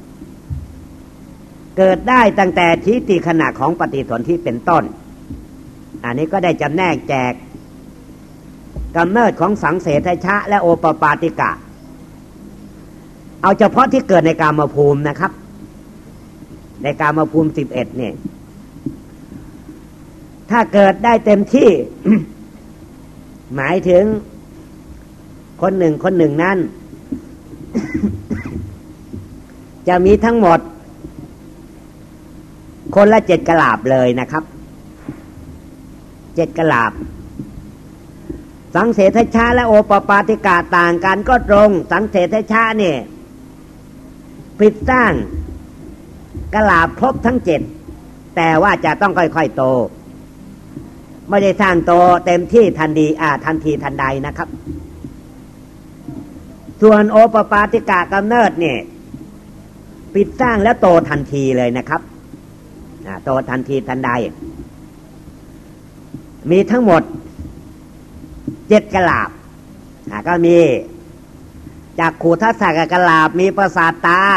เกิดได้ตั้งแต่ทิฏฐิขณะของปฏิสนธิเป็นต้นอันนี้ก็ได้จำแนกแจกกำเนิดของสังเสทชะและโอปปาติกะเอาเฉพาะที่เกิดในกามภูมินะครับในกามภูมิสิบเอ็ดเนี่ยถ้าเกิดได้เต็มที่ หมายถึงคนหนึ่งคนหนึ่งนั้น จะมีทั้งหมดคนละเจ็ดกลาบเลยนะครับเจ็ดกลาบสังเสทชาและโอปปาติกะต่างกันก็ตรงสังเสทชาเนี่ยปิดสร้างกลาบครบทั้งเจ็ดแต่ว่าจะต้องค่อยๆโตไม่ได้สร้างโตเต็มที่ทันทีอ่าทันทีทันใดนะครับส่วนโอปปาติกะกำเนิดเนี่ยปิดสร้างแล้วโตทันทีเลยนะครับอ่าโตทันทีทันใดมีทั้งหมดเจ็ดกลาบอ่าก็มีจากขูทัสสะกลาบมีประสาทตา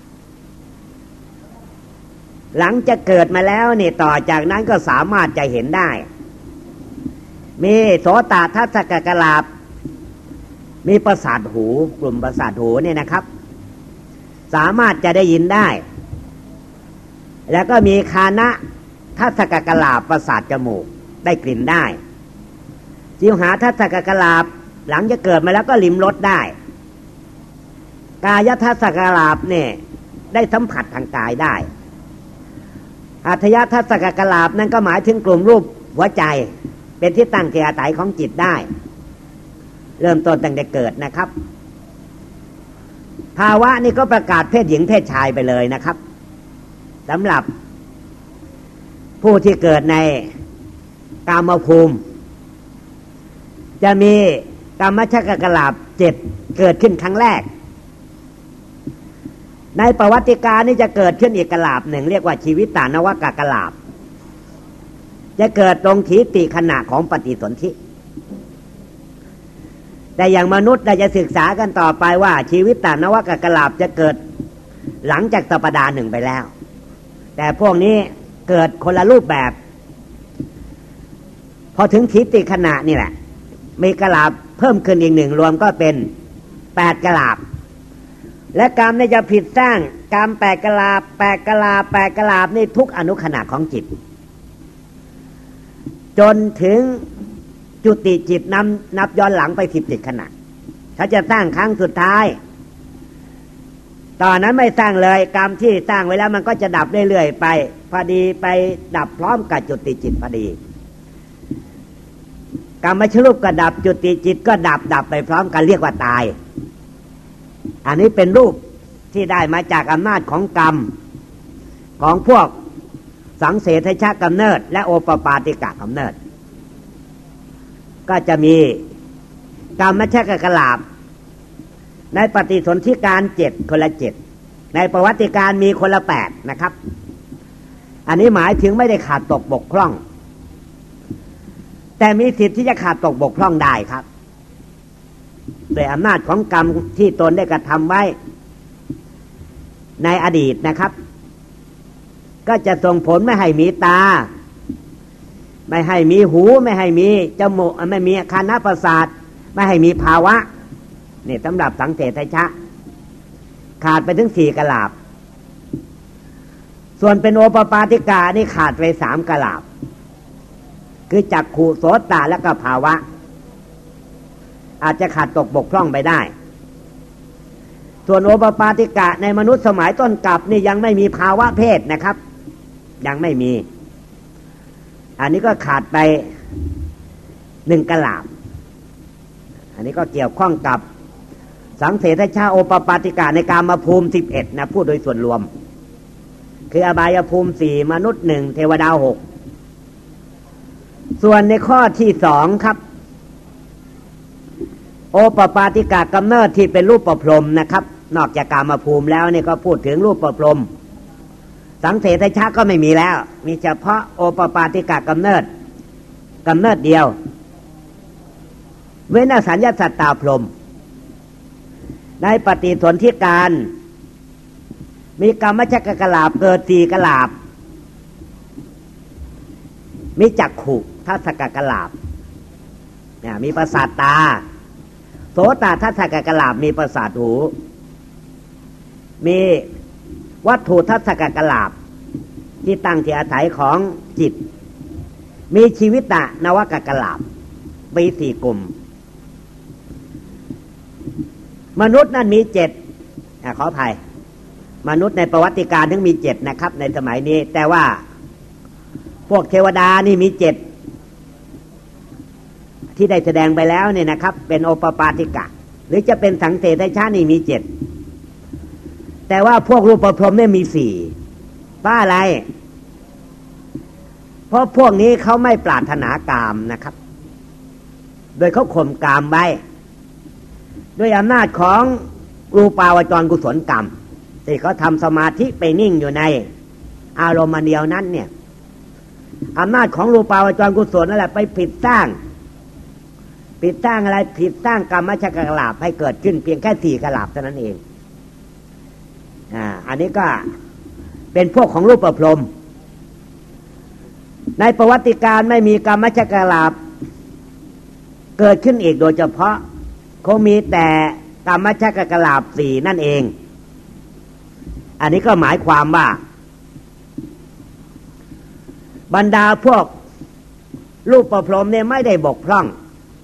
หลังจะเกิดมาแล้วนี่ต่อจากนั้นก็สามารถจะเห็นได้มีโสตทัสสะกลาบมีประสาทหูกลุ่มประสาทหูเนี่ยนะครับสามารถจะได้ยินได้แล้วก็มีคานะทัสสะกลาบประสาทจมูกได้กลิ่นได้จิวหาทัสสะกลาบหลังจะเกิดมาแล้วก็ลิ้มรสได้กายทัสสะกลาบเนี่ยได้สัมผัสทางกายได้อัฏฐยทัสสะกลาบนั่นก็หมายถึงกลุ่มรูปหัวใจเป็นที่ตั้งที่อาศัยของจิตได้เริ่มต้นตั้งแต่เกิดนะครับภาวะนี่ก็ประกาศเพศหญิงเพศชายไปเลยนะครับสำหรับผู้ที่เกิดในกามภูมิจะมีกามชักกลาบเจ็ดเกิดขึ้นครั้งแรกในประวัติการนี่จะเกิดขึ้นอีกกลาบหนึ่งเรียกว่าชีวิตตานวกกลาบจะเกิดตรงถีติขณะของปฏิสนธิแต่อย่างมนุษย์เราจะศึกษากันต่อไปว่าชีวิตตานวกกลาบจะเกิดหลังจากสัปดาห์หนึ่งไปแล้วแต่พวกนี้เกิดคนละรูปแบบพอถึงถีติขณะนี่แหละมีกลาบเพิ่มขึ้นอีกหนึ่งรวมก็เป็นแปดกลาบและกรรมนี่จะผิดสร้างกรรมแปดกลาบแปดกลาบแปดกลาบนี่ทุกอนุขณะของจิตจนถึงจุติจิตนับนับย้อนหลังไปสิบจิตขณะถ้าจะสร้างครั้งสุดท้ายตอนนั้นไม่สร้างเลยกรรมที่สร้างไว้แล้วมันก็จะดับเรื่อยๆไปพอดีไปดับพร้อมกับจุติจิตพอดีกรรมชรูปก็ดับจุติจิตก็ดับดับไปพร้อมกันเรียกว่าตายอันนี้เป็นรูปที่ได้มาจากอำนาจของกรรมของพวกสังเสทชะกำเนิดและโอปปาติกะกำเนิดก็จะมีกรรมชักกลาบในปฏิสนธิการเจ็ดคนละเจ็ดในประวัติการมีคนละแปดนะครับอันนี้หมายถึงไม่ได้ขาดตกบกพร่องแต่มีสิทธิ์ที่จะขาดตกบกพร่องได้ครับโดยอำนาจของกรรมที่ตนได้กระทำไว้ในอดีตนะครับก็จะส่งผลไม่ให้มีตาไม่ให้มีหูไม่ให้มีจมูกไม่มีคานะประสาทไม่ให้มีภาวะนี่สำหรับสังเสทชะขาดไปถึงสี่กลาบส่วนเป็นโอปปาติกานี่ขาดไปสามกลาบคือจักขุโสตะและก็ภาวะอาจจะขาดตกบกพร่องไปได้ส่วนโอปปาติกะในมนุษย์สมัยต้นกลับนี่ยังไม่มีภาวะเพศนะครับยังไม่มีอันนี้ก็ขาดไปหนึ่งกลาบอันนี้ก็เกี่ยวข้องกับสังเสทชาโอปปาติกะในกามภูมิสิบเอ็ดนะพูดโดยส่วนรวมคืออบายภูมิสี่มนุษย์หนึ่งเทวดาหกส่วนในข้อที่สองครับโอปปาติกะกำเนิดที่เป็นรูปประพรหมนะครับนอกจากกามภูมิแล้วนี่ก็พูดถึงรูปประพรหมสังเสทชาก็ไม่มีแล้วมีเฉพาะโอปปาติกะกำเนิดกำเนิดเดียวเว้นอสัญญาสัตตาพรหมในปฏิสนธิการมีกรรมชักกลาบเกิดสี่กลาบมีจักขุทัสสะกลาบเนี่ยมีประสาทตาโสตทัสสะกลาบมีประสาทหูมีวัตถุทัสสะกลาบที่ตั้งที่อาศัยของจิตมีชีวิตตะนวกกลาบมีสี่กลุ่มมนุษย์นั้นมีเจ็ดขออภัยมนุษย์ในประวัติการถึงมีเจ็ดนะครับในสมัยนี้แต่ว่าพวกเทวดานี่มีเจ็ดที่ได้แสดงไปแล้วเนี่ยนะครับเป็นโอปปาติกะหรือจะเป็นสังเสทชานี่มีเจ็ดแต่ว่าพวกรูปพรหมเนี่ยมีสี่ป้าอะไรเพราะพวกนี้เขาไม่ปรารถนากามนะครับโดยเขาข่มกามไว้ด้วยอำนาจของรูปาวจรกุศลกรรมที่เขาทำสมาธิไปนิ่งอยู่ในอารมณ์เดียวนั้นเนี่ยอำนาจของรูปาวจรกุศลนั่นแหละไปผิดสร้างผิดสร้างอะไรผิดสร้างกรรมชกลาภให้เกิดขึ้นเพียงแค่สี่กลาภเท่านั้นเองอ่าอันนี้ก็เป็นพวกของรูปพรหมในประวัติการไม่มีกรรมชกลาภเกิดขึ้นอีกโดยเฉพาะคงมีแต่กรรมชกลาภสี่นั่นเองอันนี้ก็หมายความว่าบรรดาพวกรูปพรหมเนี่ยไม่ได้บกพร่อง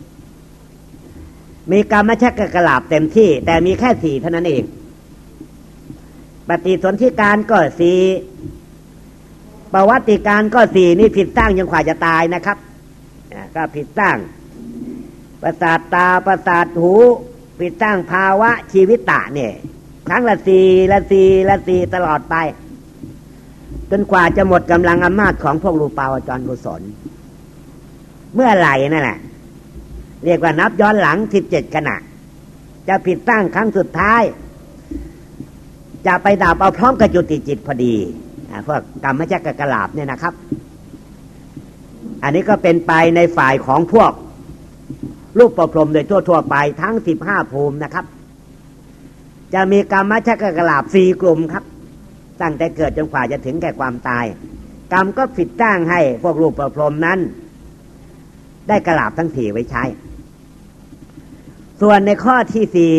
มีกรรมชกลาภเต็มที่แต่มีแค่สี่เท่านั้นเองปฏิสนธิการก็สี่ประวัติการก็สี่นี่ผิดตั้งจนกว่าจะตายนะครับก็ผิดตั้งประสาทตาประสาทหูผิดตั้งภาวะชีวิตตะเนี่ยครั้งละสี่ละสี่ละสี่ตลอดไปจนกว่าจะหมดกำลังอำนาจของพวกรูปาวจรกุศลเมื่อไหร่นั่นแหละเรียกว่านับย้อนหลังสิบเจ็ดขณะจะผิดตั้งครั้งสุดท้ายจะไปดับเอาพร้อมกับจุติจิตพอดีพวกกรรมชกลาภเนี่ยนะครับอันนี้ก็เป็นไปในฝ่ายของพวกรูปประพรหมโดยทั่วๆไปทั้งสิบห้าภูมินะครับจะมีกรรมชกลาภสี่กลุ่มครับตั้งแต่เกิดจนกว่าจะถึงแก่ความตายกรรมก็ผิดตั้งให้พวกรูปประพรหมนั้นได้กลาภทั้งสี่ไว้ใช้ส่วนในข้อที่สี่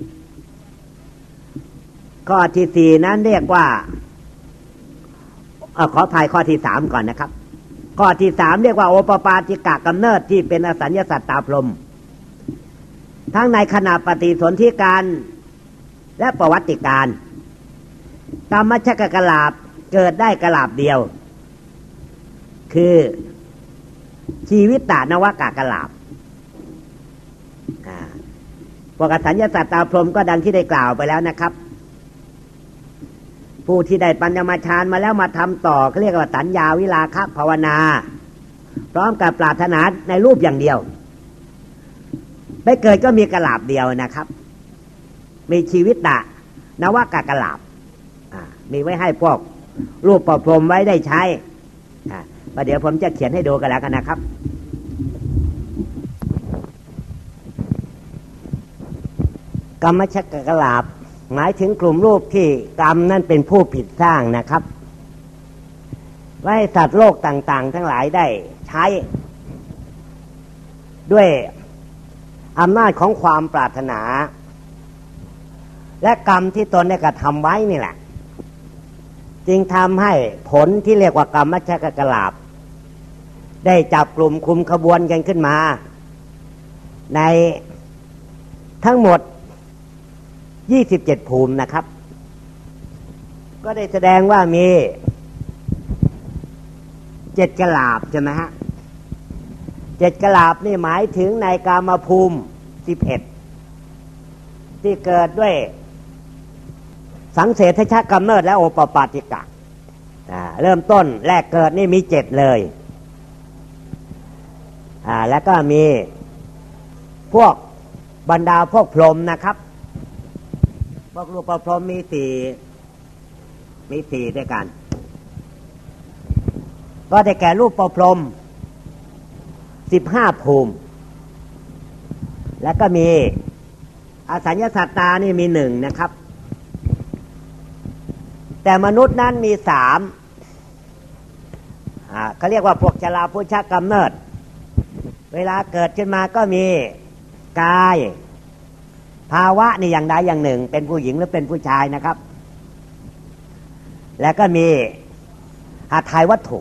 ข้อที่สี่นั้นเรียกว่าเอ่อขออภัยข้อที่สามก่อนนะครับข้อที่สามเรียกว่าโอปปาติกะกำเนิดที่เป็นอสัญญสัตตาพรหมทั้งในขณะปฏิสนธิการและประวัติการกรรมชกลาภเกิดได้กลาภเดียวคือชีวิตตานวกะกลาภพวกอสัญญสัตตาพรหมก็ดังที่ได้กล่าวไปแล้วนะครับผู้ที่ได้ปัญญมาฌานมาแล้วมาทำต่อเขาเรียกว่าสัญญาวิราคะภาวนาพร้อมกับปรารถนาในรูปอย่างเดียวไม่เกิดก็มีกลาภเดียวนะครับมีชีวิตตะนวกะกลาภมีไว้ให้พวกรูปประพรหมไว้ได้ใช้ประเดี๋ยวผมจะเขียนให้ดูกันแล้วกันนะครับกรรมชกลาภหมายถึงกลุ่มรูปที่กรรมนั่นเป็นผู้ผิดสร้างนะครับไว้ให้สัตว์โลกต่างๆทั้งหลายได้ใช้ด้วยอำนาจของความปรารถนาและกรรมที่ตนได้กระทำไว้นี่แหละจึงทำให้ผลที่เรียกว่ากรรมชกลาภได้จับกลุ่มคุมขบวนกันขึ้นมาในทั้งหมดยี่สิบเจ็ดภูมินะครับก็ได้แสดงว่ามีเจ็ดกลาภใช่ไหมฮะเจ็ดกลาภนี่หมายถึงในกามภูมิสิบเอ็ดที่เกิดด้วยสังเสทชกำเนิดและโอปปาติกะเริ่มต้นแรกเกิดนี่มีเจ็ดเลยอ่าแล้วก็มีพวกบรรดาพวกพรหมนะครับพวกรูปพรหมมีสี่มีสี่ด้วยกันก็ได้แก่รูปพรหมสิบห้าภูมิแล้วก็มีอสัญญสัตตานี่มีหนึ่งนะครับแต่มนุษย์นั้นมีสามอ่าเขาเรียกว่าพวกชราพุชกำเนิดเวลาเกิดขึ้นมาก็มีกายภาวะนี่อย่างใดอย่างหนึ่งเป็นผู้หญิงหรือเป็นผู้ชายนะครับแล้วก็มีอาทายวัตถุ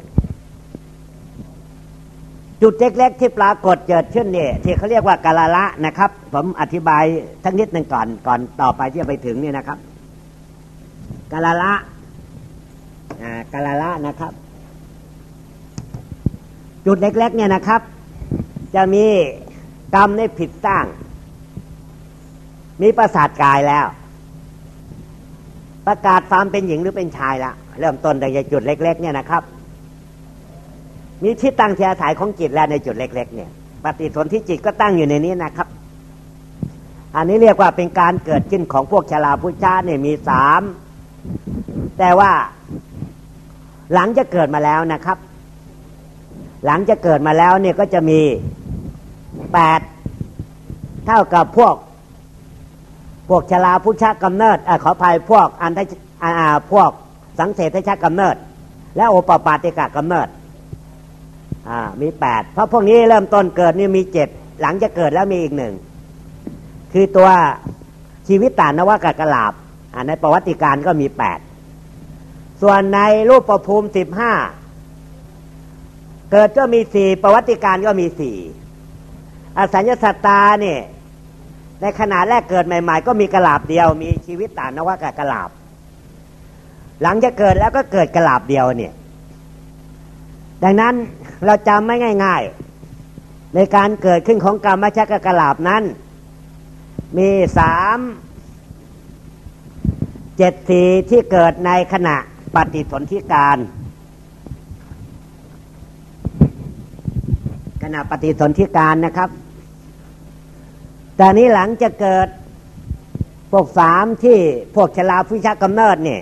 จุดเล็กๆที่ปรากฏเกิดขึ้นเนี่ยที่เขาเรียกว่ากาลละนะครับผมอธิบายทั้งนิดหนึ่งก่อนก่อนต่อไปที่จะไปถึงเนี่ยนะครับกาลละอ่ากาลละนะครับจุดเล็กๆเนี่ยนะครับจะมีกรรมในผิดสร้างมีประสาทกายแล้วประกาศความเป็นหญิงหรือเป็นชายละเริ่มต้นตั้งแต่จุดเล็กๆเนี่ยนะครับมีที่ตั้งที่อาศัยของจิตแล้วในจุดเล็กๆเนี่ยปฏิสนธิจิตก็ตั้งอยู่ในนี้นะครับอันนี้เรียกว่าเป็นการเกิดขึ้นของพวกชราพุชฌะเนี่ยมีสามแต่ว่าหลังจะเกิดมาแล้วนะครับหลังจะเกิดมาแล้วเนี่ยก็จะมีแปดเท่ากับพวกพวกชราพุชฌะกำเนิดเอ่อขออภัยพวกอันทอ่าพวกสังเสทชะกำเนิดและโอปปาติกะกำเนิดอ่ามีแปดเพราะพวกนี้เริ่มต้นเกิดนี่มีเจ็ดหลังจะเกิดแล้วมีอีกหนึ่งคือตัวชีวิตตานวกกลาภอ่าในประวัติการก็มีแปดส่วนในรูปประภูมิสิบห้าเกิดก็มีสี่ประวัติการก็มีสี่อสัญญสัตตาเนี่ยในขณะแรกเกิดใหม่ๆก็มีกลาภเดียวมีชีวิตตานวกกลาภหลังจะเกิดแล้วก็เกิดกลาภเดียวเนี่ยดังนั้นเราจำไม่ง่ายๆในการเกิดขึ้นของกรรมชกกลาภนั้นมีสามเจ็ดสี่ที่เกิดในขณะปฏิสนธิการขณะปฏิสนธิการนะครับแต่นี้หลังจะเกิดพวกสามที่พวกชราพุชฌะกำเนิดเนี่ย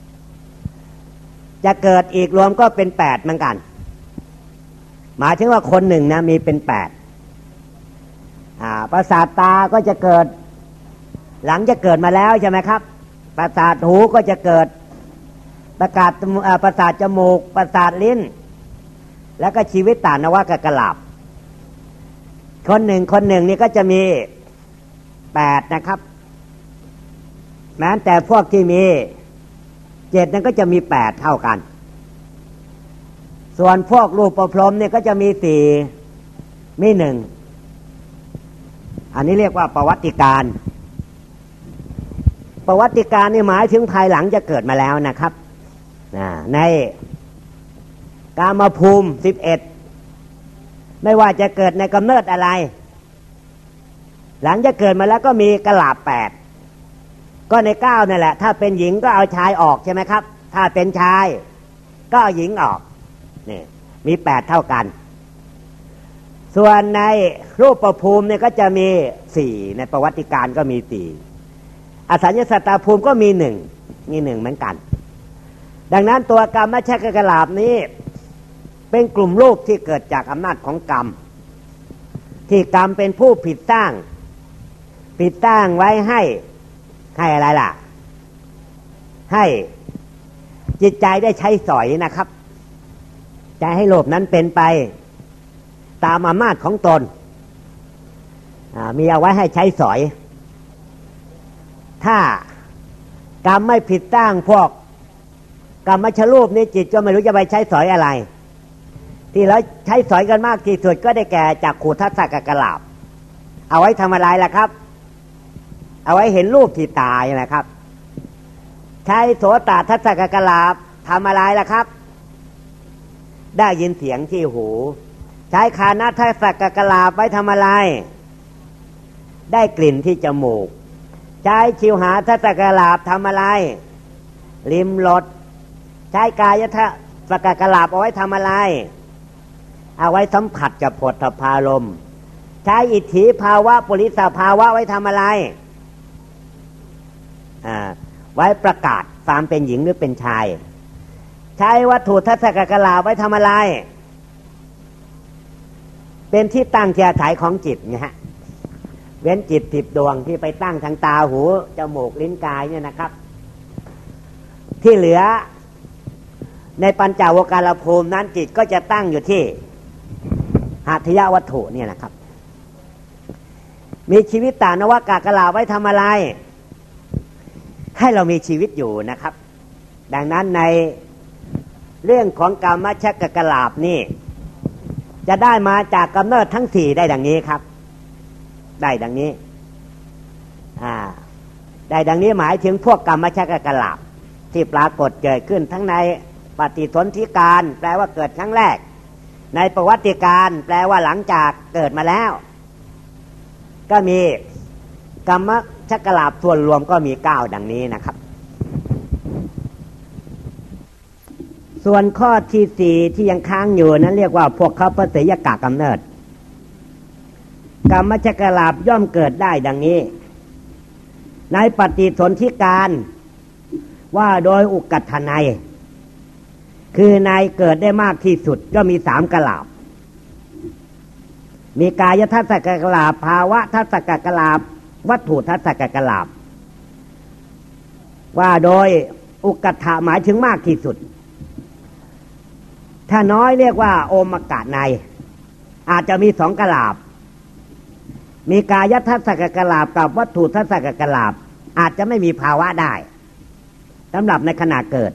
จะเกิดอีกรวมก็เป็นแปดเหมือนกันหมายถึงว่าคนหนึ่งนะมีเป็นแปดอ่าประสาทตาก็จะเกิดหลังจะเกิดมาแล้วใช่ไหมครับประสาทหูก็จะเกิดประกาศประสาทจมูกประสาทลิ้นแล้วก็ชีวิตตานวกกลาภคนหนึ่งคนหนึ่งนี่ก็จะมีแปดนะครับแม้แต่พวกที่มีเจ็ดนั้นก็จะมีแปดเท่ากันส่วนพวกรูปประพรหมเนี่ยก็จะมีสี่มีหนึ่งอันนี้เรียกว่าประวัติการประวัติการนี่หมายถึงภายหลังจะเกิดมาแล้วนะครับในกามภูมิสิบเอ็ดไม่ว่าจะเกิดในกำเนิดอะไรหลังจะเกิดมาแล้วก็มีกลาภแปดก็ในเก้านั่นแหละถ้าเป็นหญิงก็เอาชายออกใช่ไหมครับถ้าเป็นชายก็เอาหญิงออกนี่มีแปดเท่ากันส่วนในรูปประภูมิเนี่ยก็จะมีสี่ในประวัติการก็มีสี่อสัญญสัตตภูมิก็มีหนึ่งมีหนึ่งเหมือนกันดังนั้นตัวกรรมชกกลาภนี้เป็นกลุ่มรูปที่เกิดจากอำนาจของกรรมที่กรรมเป็นผู้ผิดสร้างผิดสร้างไว้ให้ให้อะไรล่ะให้จิตใจได้ใช้สอยนะครับใจให้โลภนั้นเป็นไปตามอำนาจของตนมีเอาไว้ให้ใช้สอยถ้ากรรมไม่ผิดสร้างพวกกรรมชรูปนี้จิตก็ไม่รู้จะไปใช้สอยอะไรที่เราใช้สอยกันมากที่สุดก็ได้แก่จักขุทัสสะกลาภเอาไว้ทำอะไรล่ะครับเอาไว้เห็นรูปที่ตาใช่ไหมครับใช้โสตทัสสะกลาภทำอะไรล่ะครับได้ยินเสียงที่หูใช้คานะทัสสะกลาภไว้ทำอะไรได้กลิ่นที่จมูกใช้ชิวหาทัสสะกลาภทำอะไรลิ้มรสใช้กายทัสสะกลาภเอาไว้ทำอะไรเอาไว้สัมผัสกับโผฏฐัพพารมณ์ใช้อิทธิภาวะปุริสภาวะไว้ทำอะไรอ่าไว้ประกาศความเป็นหญิงหรือเป็นชายใช้วัตถุทัศกกลาภไว้ทำอะไรเป็นที่ตั้งที่อาศัยของจิตนะฮะเว้นจิตสิบดวงที่ไปตั้งทางตาหูจมูกลิ้นกายเนี่ยนะครับที่เหลือในปัญจโวการภูมินั้นจิตก็จะตั้งอยู่ที่หัตถยวัตถุเนี่ยนะครับมีชีวิตตานวกกลาภไว้ทำอะไรให้เรามีชีวิตอยู่นะครับดังนั้นในเรื่องของกรรมชกกลาภนี่จะได้มาจากกำเนิดทั้งสี่ได้ดังนี้ครับได้ดังนี้อ่าได้ดังนี้หมายถึงพวกกรรมชกกลาภที่ปรากฏเกิดขึ้นทั้งในปฏิสนธิการแปลว่าเกิดครั้งแรกในประวัติการแปลว่าหลังจากเกิดมาแล้วก็มีกรรมชักกลาภส่วนรวมก็มีเก้าดังนี้นะครับส่วนข้อที่สี่ที่ยังค้างอยู่นั้นเรียกว่าพวกเขาพระเสยกะกำเนิดกรรมชักกลาภย่อมเกิดได้ดังนี้ในปฏิสนธิการว่าโดยอุกัฏฐนัยคือในเกิดได้มากที่สุดก็มีสามกลาภมีกายทัศกกลาภภาวะทัศกกลาภวัตถุทัศกกลาภว่าโดยอุกัฏฐะหมายถึงมากที่สุดถ้าน้อยเรียกว่าโอมกะในอาจจะมีสองกลาภมีกายทัศกกลาภกับวัตถุทัศกกลาภอาจจะไม่มีภาวะได้สำหรับในขณะเกิด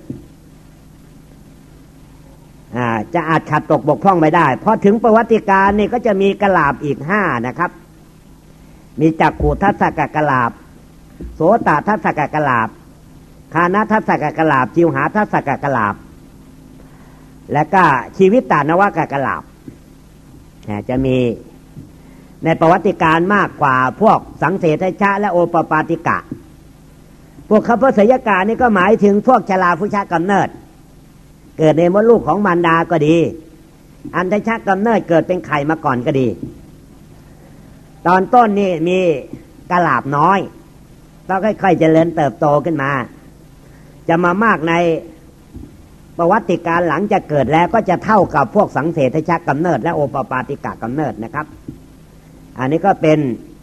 อ่าจะอาจขาดตกบกพร่องไม่ได้พอถึงประวัติการนี่ก็จะมีกลาภอีกห้านะครับมีจักขุทัศกกลาภโสตทัศกกลาภคานะทัศกกลาภจิวหาทัศกกลาภและก็ชีวิตตานวกกลาภจะมีในประวัติการมากกว่าพวกสังเสทชะและโอปปาติกะพวกขัพพสยกานี่ก็หมายถึงพวกชราพุชะกำเนิดเกิดในมดลูกของมารดาก็ดีอันทชะกำเนิดเกิดเป็นไข่มาก่อนก็ดีตอนต้นนี่มีกลาภน้อยต้องค่อยๆเจริญเติบโตขึ้นมาจะมามากในประวัติการหลังจะเกิดแล้วก็จะเท่ากับพวกสังเสทชะกำเนิดและโอปปาติกะกำเนิดนะครับอันนี้ก็เป็น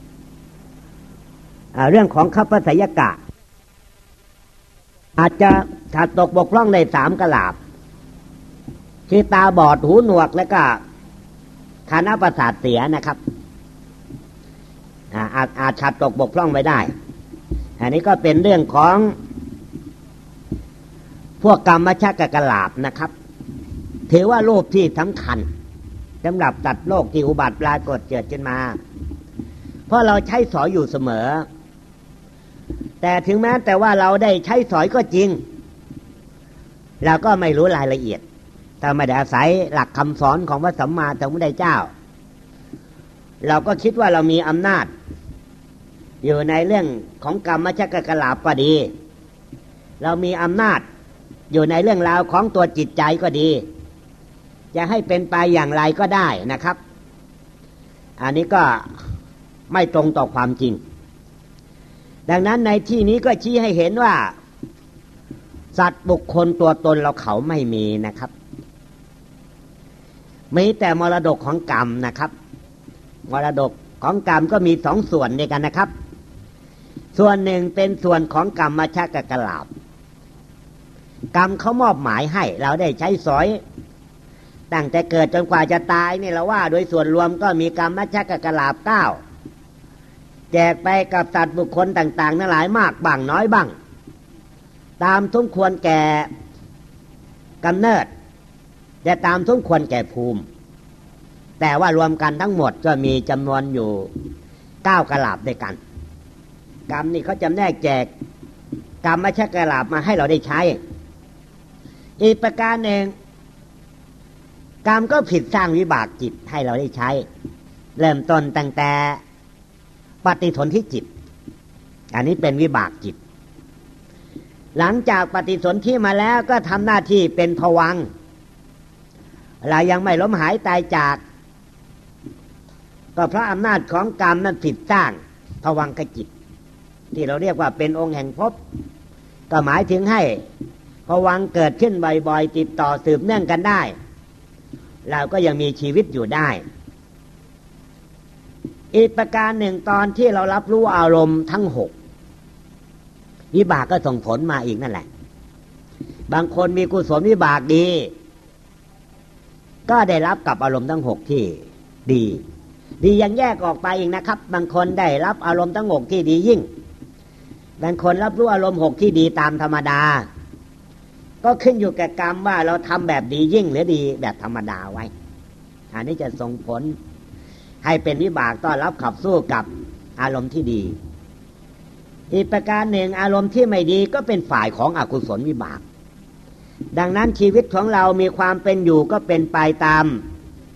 เรื่องของขัพพสยกะอาจจะขาดตกบกพร่องในสามกลาภคือตาบอดหูหนวกและก็คานะประสาทเสียนะครับอาจอาจขาดตกบกพร่องไปได้อันนี้ก็เป็นเรื่องของพวกกรรมชักกลาภนะครับถือว่ารูปที่สำคัญสำหรับตัดโลกที่อุบัติปรากฏเกิดขึ้นมาเพราะเราใช้สอยอยู่เสมอแต่ถึงแม้แต่ว่าเราได้ใช้สอยก็จริงเราก็ไม่รู้รายละเอียดถ้าไม่ได้อาศัยหลักคำสอนของพระสัมมาสัมพุทธเจ้าเราก็คิดว่าเรามีอำนาจอยู่ในเรื่องของกรรมชักกลาภก็ดีเรามีอำนาจอยู่ในเรื่องราวของตัวจิตใจก็ดีจะให้เป็นไปอย่างไรก็ได้นะครับอันนี้ก็ไม่ตรงต่อความจริงดังนั้นในที่นี้ก็ชี้ให้เห็นว่าสัตว์บุคคลตัวตนเราเขาไม่มีนะครับมีแต่มรดกของกรรมนะครับมรดกของกรรมก็มีสองส่วนด้วยกันนะครับส่วนหนึ่งเป็นส่วนของกรรมชักกลาภกรรมเขามอบหมายให้เราได้ใช้สอยตั้งแต่เกิดจนกว่าจะตายนี่เราว่าโดยส่วนรวมก็มีกรรมชักกลาภเก้าแจกไปกับสัตว์บุคคลต่างๆนั่นหลายมากบ้างน้อยบ้างตามสมควรแก่กำเนิดจะตามสมควรแก่ภูมิแต่ว่ารวมกันทั้งหมดก็มีจำนวนอยู่เก้ากลาภด้วยกันกรรมนี่เขาจำแนกแจกกรรมชักกลาภมาให้เราได้ใช้อีกประการหนึ่งกรรมก็ผิดสร้างวิบากจิตให้เราได้ใช้เริ่มต้นตั้งแต่ปฏิสนธิจิตอันนี้เป็นวิบากจิตหลังจากปฏิสนธิมาแล้วก็ทำหน้าที่เป็นภวังค์เรายังไม่ล้มหายตายจากก็เพราะอำนาจของกรรมนั้นผิดสร้างภวังคจิตที่เราเรียกว่าเป็นองค์แห่งภพก็หมายถึงให้ภวังค์เกิดขึ้นบ่อยๆติดต่อสืบเนื่องกันได้เราก็ยังมีชีวิตอยู่ได้อีกประการหนึ่งตอนที่เรารับรู้อารมณ์ทั้งหกวิบากก็ส่งผลมาอีกนั่นแหละบางคนมีกุศลวิบากดีก็ได้รับกับอารมณ์ทั้งหกที่ดีดียังแยกออกไปอีกนะครับบางคนได้รับอารมณ์ทั้งหกที่ดียิ่งบางคนรับรู้อารมณ์หกที่ดีตามธรรมดาก็ขึ้นอยู่กับกรรมว่าเราทำแบบดียิ่งหรือดีแบบธรรมดาไว้อันนี้จะส่งผลให้เป็นวิบากต้อนรับขับสู้กับอารมณ์ที่ดีอีกประการหนึ่งอารมณ์ที่ไม่ดีก็เป็นฝ่ายของอกุศลวิบากดังนั้นชีวิตของเรามีความเป็นอยู่ก็เป็นไปตาม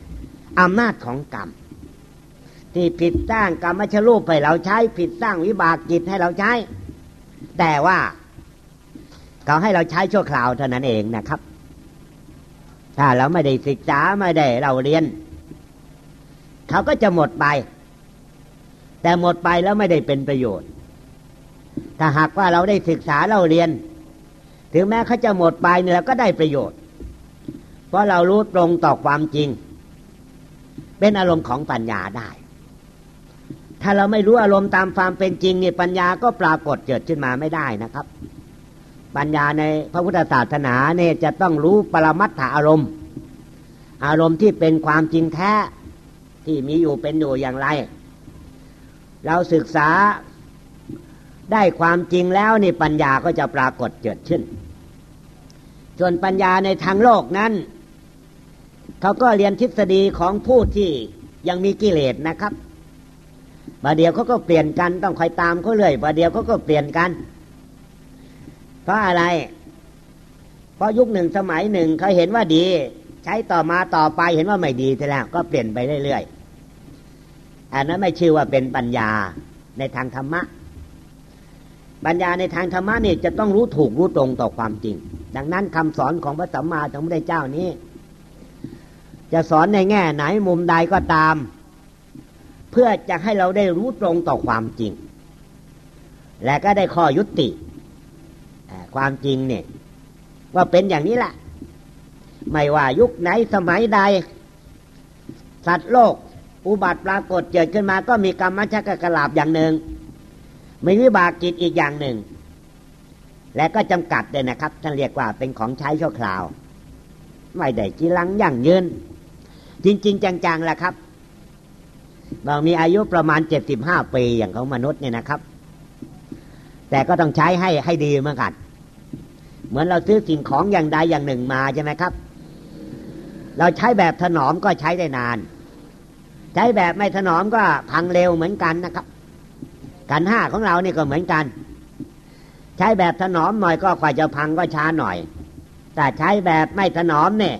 อำนาจของกรรมที่ผิดสร้างกรรมชรูปให้เราใช้ผิดสร้างวิบากจิตให้เราใช้แต่ว่าเขาให้เราใช้ชั่วคราวเท่านั้นเองนะครับถ้าเราไม่ได้ศึกษาไม่ได้เราเรียนเขาก็จะหมดไปแต่หมดไปแล้วไม่ได้เป็นประโยชน์ถ้าหากว่าเราได้ศึกษาเราเรียนถึงแม้เขาจะหมดไปเนี่ยก็ได้ประโยชน์เพราะเรารู้ตรงต่อความจริงเป็นอารมณ์ของปัญญาได้ถ้าเราไม่รู้อารมณ์ตามความเป็นจริงเนี่ยปัญญาก็ปรากฏเกิดขึ้นมาไม่ได้นะครับปัญญาในพระพุทธศาสนาเนี่ยจะต้องรู้ปรมัตถอารมณ์อารมณ์ที่เป็นความจริงแท้ที่มีอยู่เป็นอยู่อย่างไรเราศึกษาได้ความจริงแล้วนี่ปัญญาก็จะปรากฏเกิดขึ้นส่วนปัญญาในทางโลกนั้นเขาก็เรียนทฤษฎีของผู้ที่ยังมีกิเลสนะครับประเดี๋ยวเขาก็เปลี่ยนกันต้องคอยตามเขาเลยประเดี๋ยวเขาก็เปลี่ยนกันเพราะอะไรเพราะยุคหนึ่งสมัยหนึ่งเขาเห็นว่าดีใช้ต่อมาต่อไปเห็นว่าไม่ดีไปแล้วก็เปลี่ยนไปเรื่อยๆอันนั้นไม่ชื่อว่าเป็นปัญญาในทางธรรมะปัญญาในทางธรรมะนี่จะต้องรู้ถูกรู้ตรงต่อความจริงดังนั้นคำสอนของพระสัมมาสัมพุทธเจ้านี้จะสอนในแง่ไหนมุมใดก็ตามเพื่อจะให้เราได้รู้ตรงต่อความจริงและก็ได้ข้อยุติความจริงเนี่ยว่าเป็นอย่างนี้แหละไม่ว่ายุคไหนสมัยใดสัตว์โลกอุบัติปรากฏเกิดขึ้นมาก็มีกรรมชักกะลาบอย่างหนึ่งมีวิบากจิตอีกอย่างหนึ่งและก็จำกัดเลยนะครับท่านเรียกว่าเป็นของใช้ชั่วคราวไม่ได้จีรังยั่งยืนจริงๆจังๆแหละครับเรามีอายุประมาณเจ็ดสิบห้าปีอย่างของมนุษย์เนี่ยนะครับแต่ก็ต้องใช้ให้ให้ดีเหมือนกันเหมือนเราซื้อสิ่งของอย่างใดอย่างหนึ่งมาใช่ไหมครับเราใช้แบบถนอมก็ใช้ได้นานใช้แบบไม่ถนอมก็พังเร็วเหมือนกันนะครับขันธ์ห้าของเรานี่ก็เหมือนกันใช้แบบถนอมหน่อยก็กว่าจะพังก็ช้าหน่อยแต่ใช้แบบไม่ถนอมเนี่ย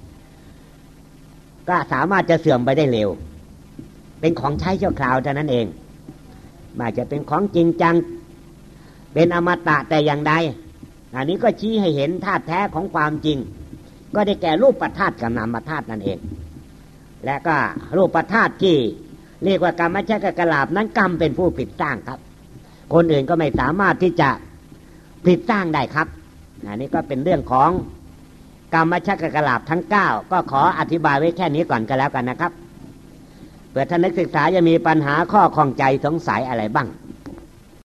ก็สามารถจะเสื่อมไปได้เร็วเป็นของใช้ชั่วคราวเท่านั้นเองไม่จะเป็นของจริงจังเป็นอมตะแต่อย่างใดอันนี้ก็ชี้ให้เห็นธาตุแท้ของความจริงก็ได้แก่รูปธาตุกับนามธาตุนั่นเองและก็รูปธาตุที่เรียกว่ากรรมชักกะลาบนั้นกรรมเป็นผู้ผิดสร้างครับคนอื่นก็ไม่สามารถที่จะผิดสร้างได้ครับอันนี้ก็เป็นเรื่องของกรรมชักกะลาบทั้งเก้าก็ขออธิบายไว้แค่นี้ก่อนก็แล้วกันนะครับเพื่อท่านนักศึกษาจะมีปัญหาข้อข้องใจสงสัยอะไรบ้าง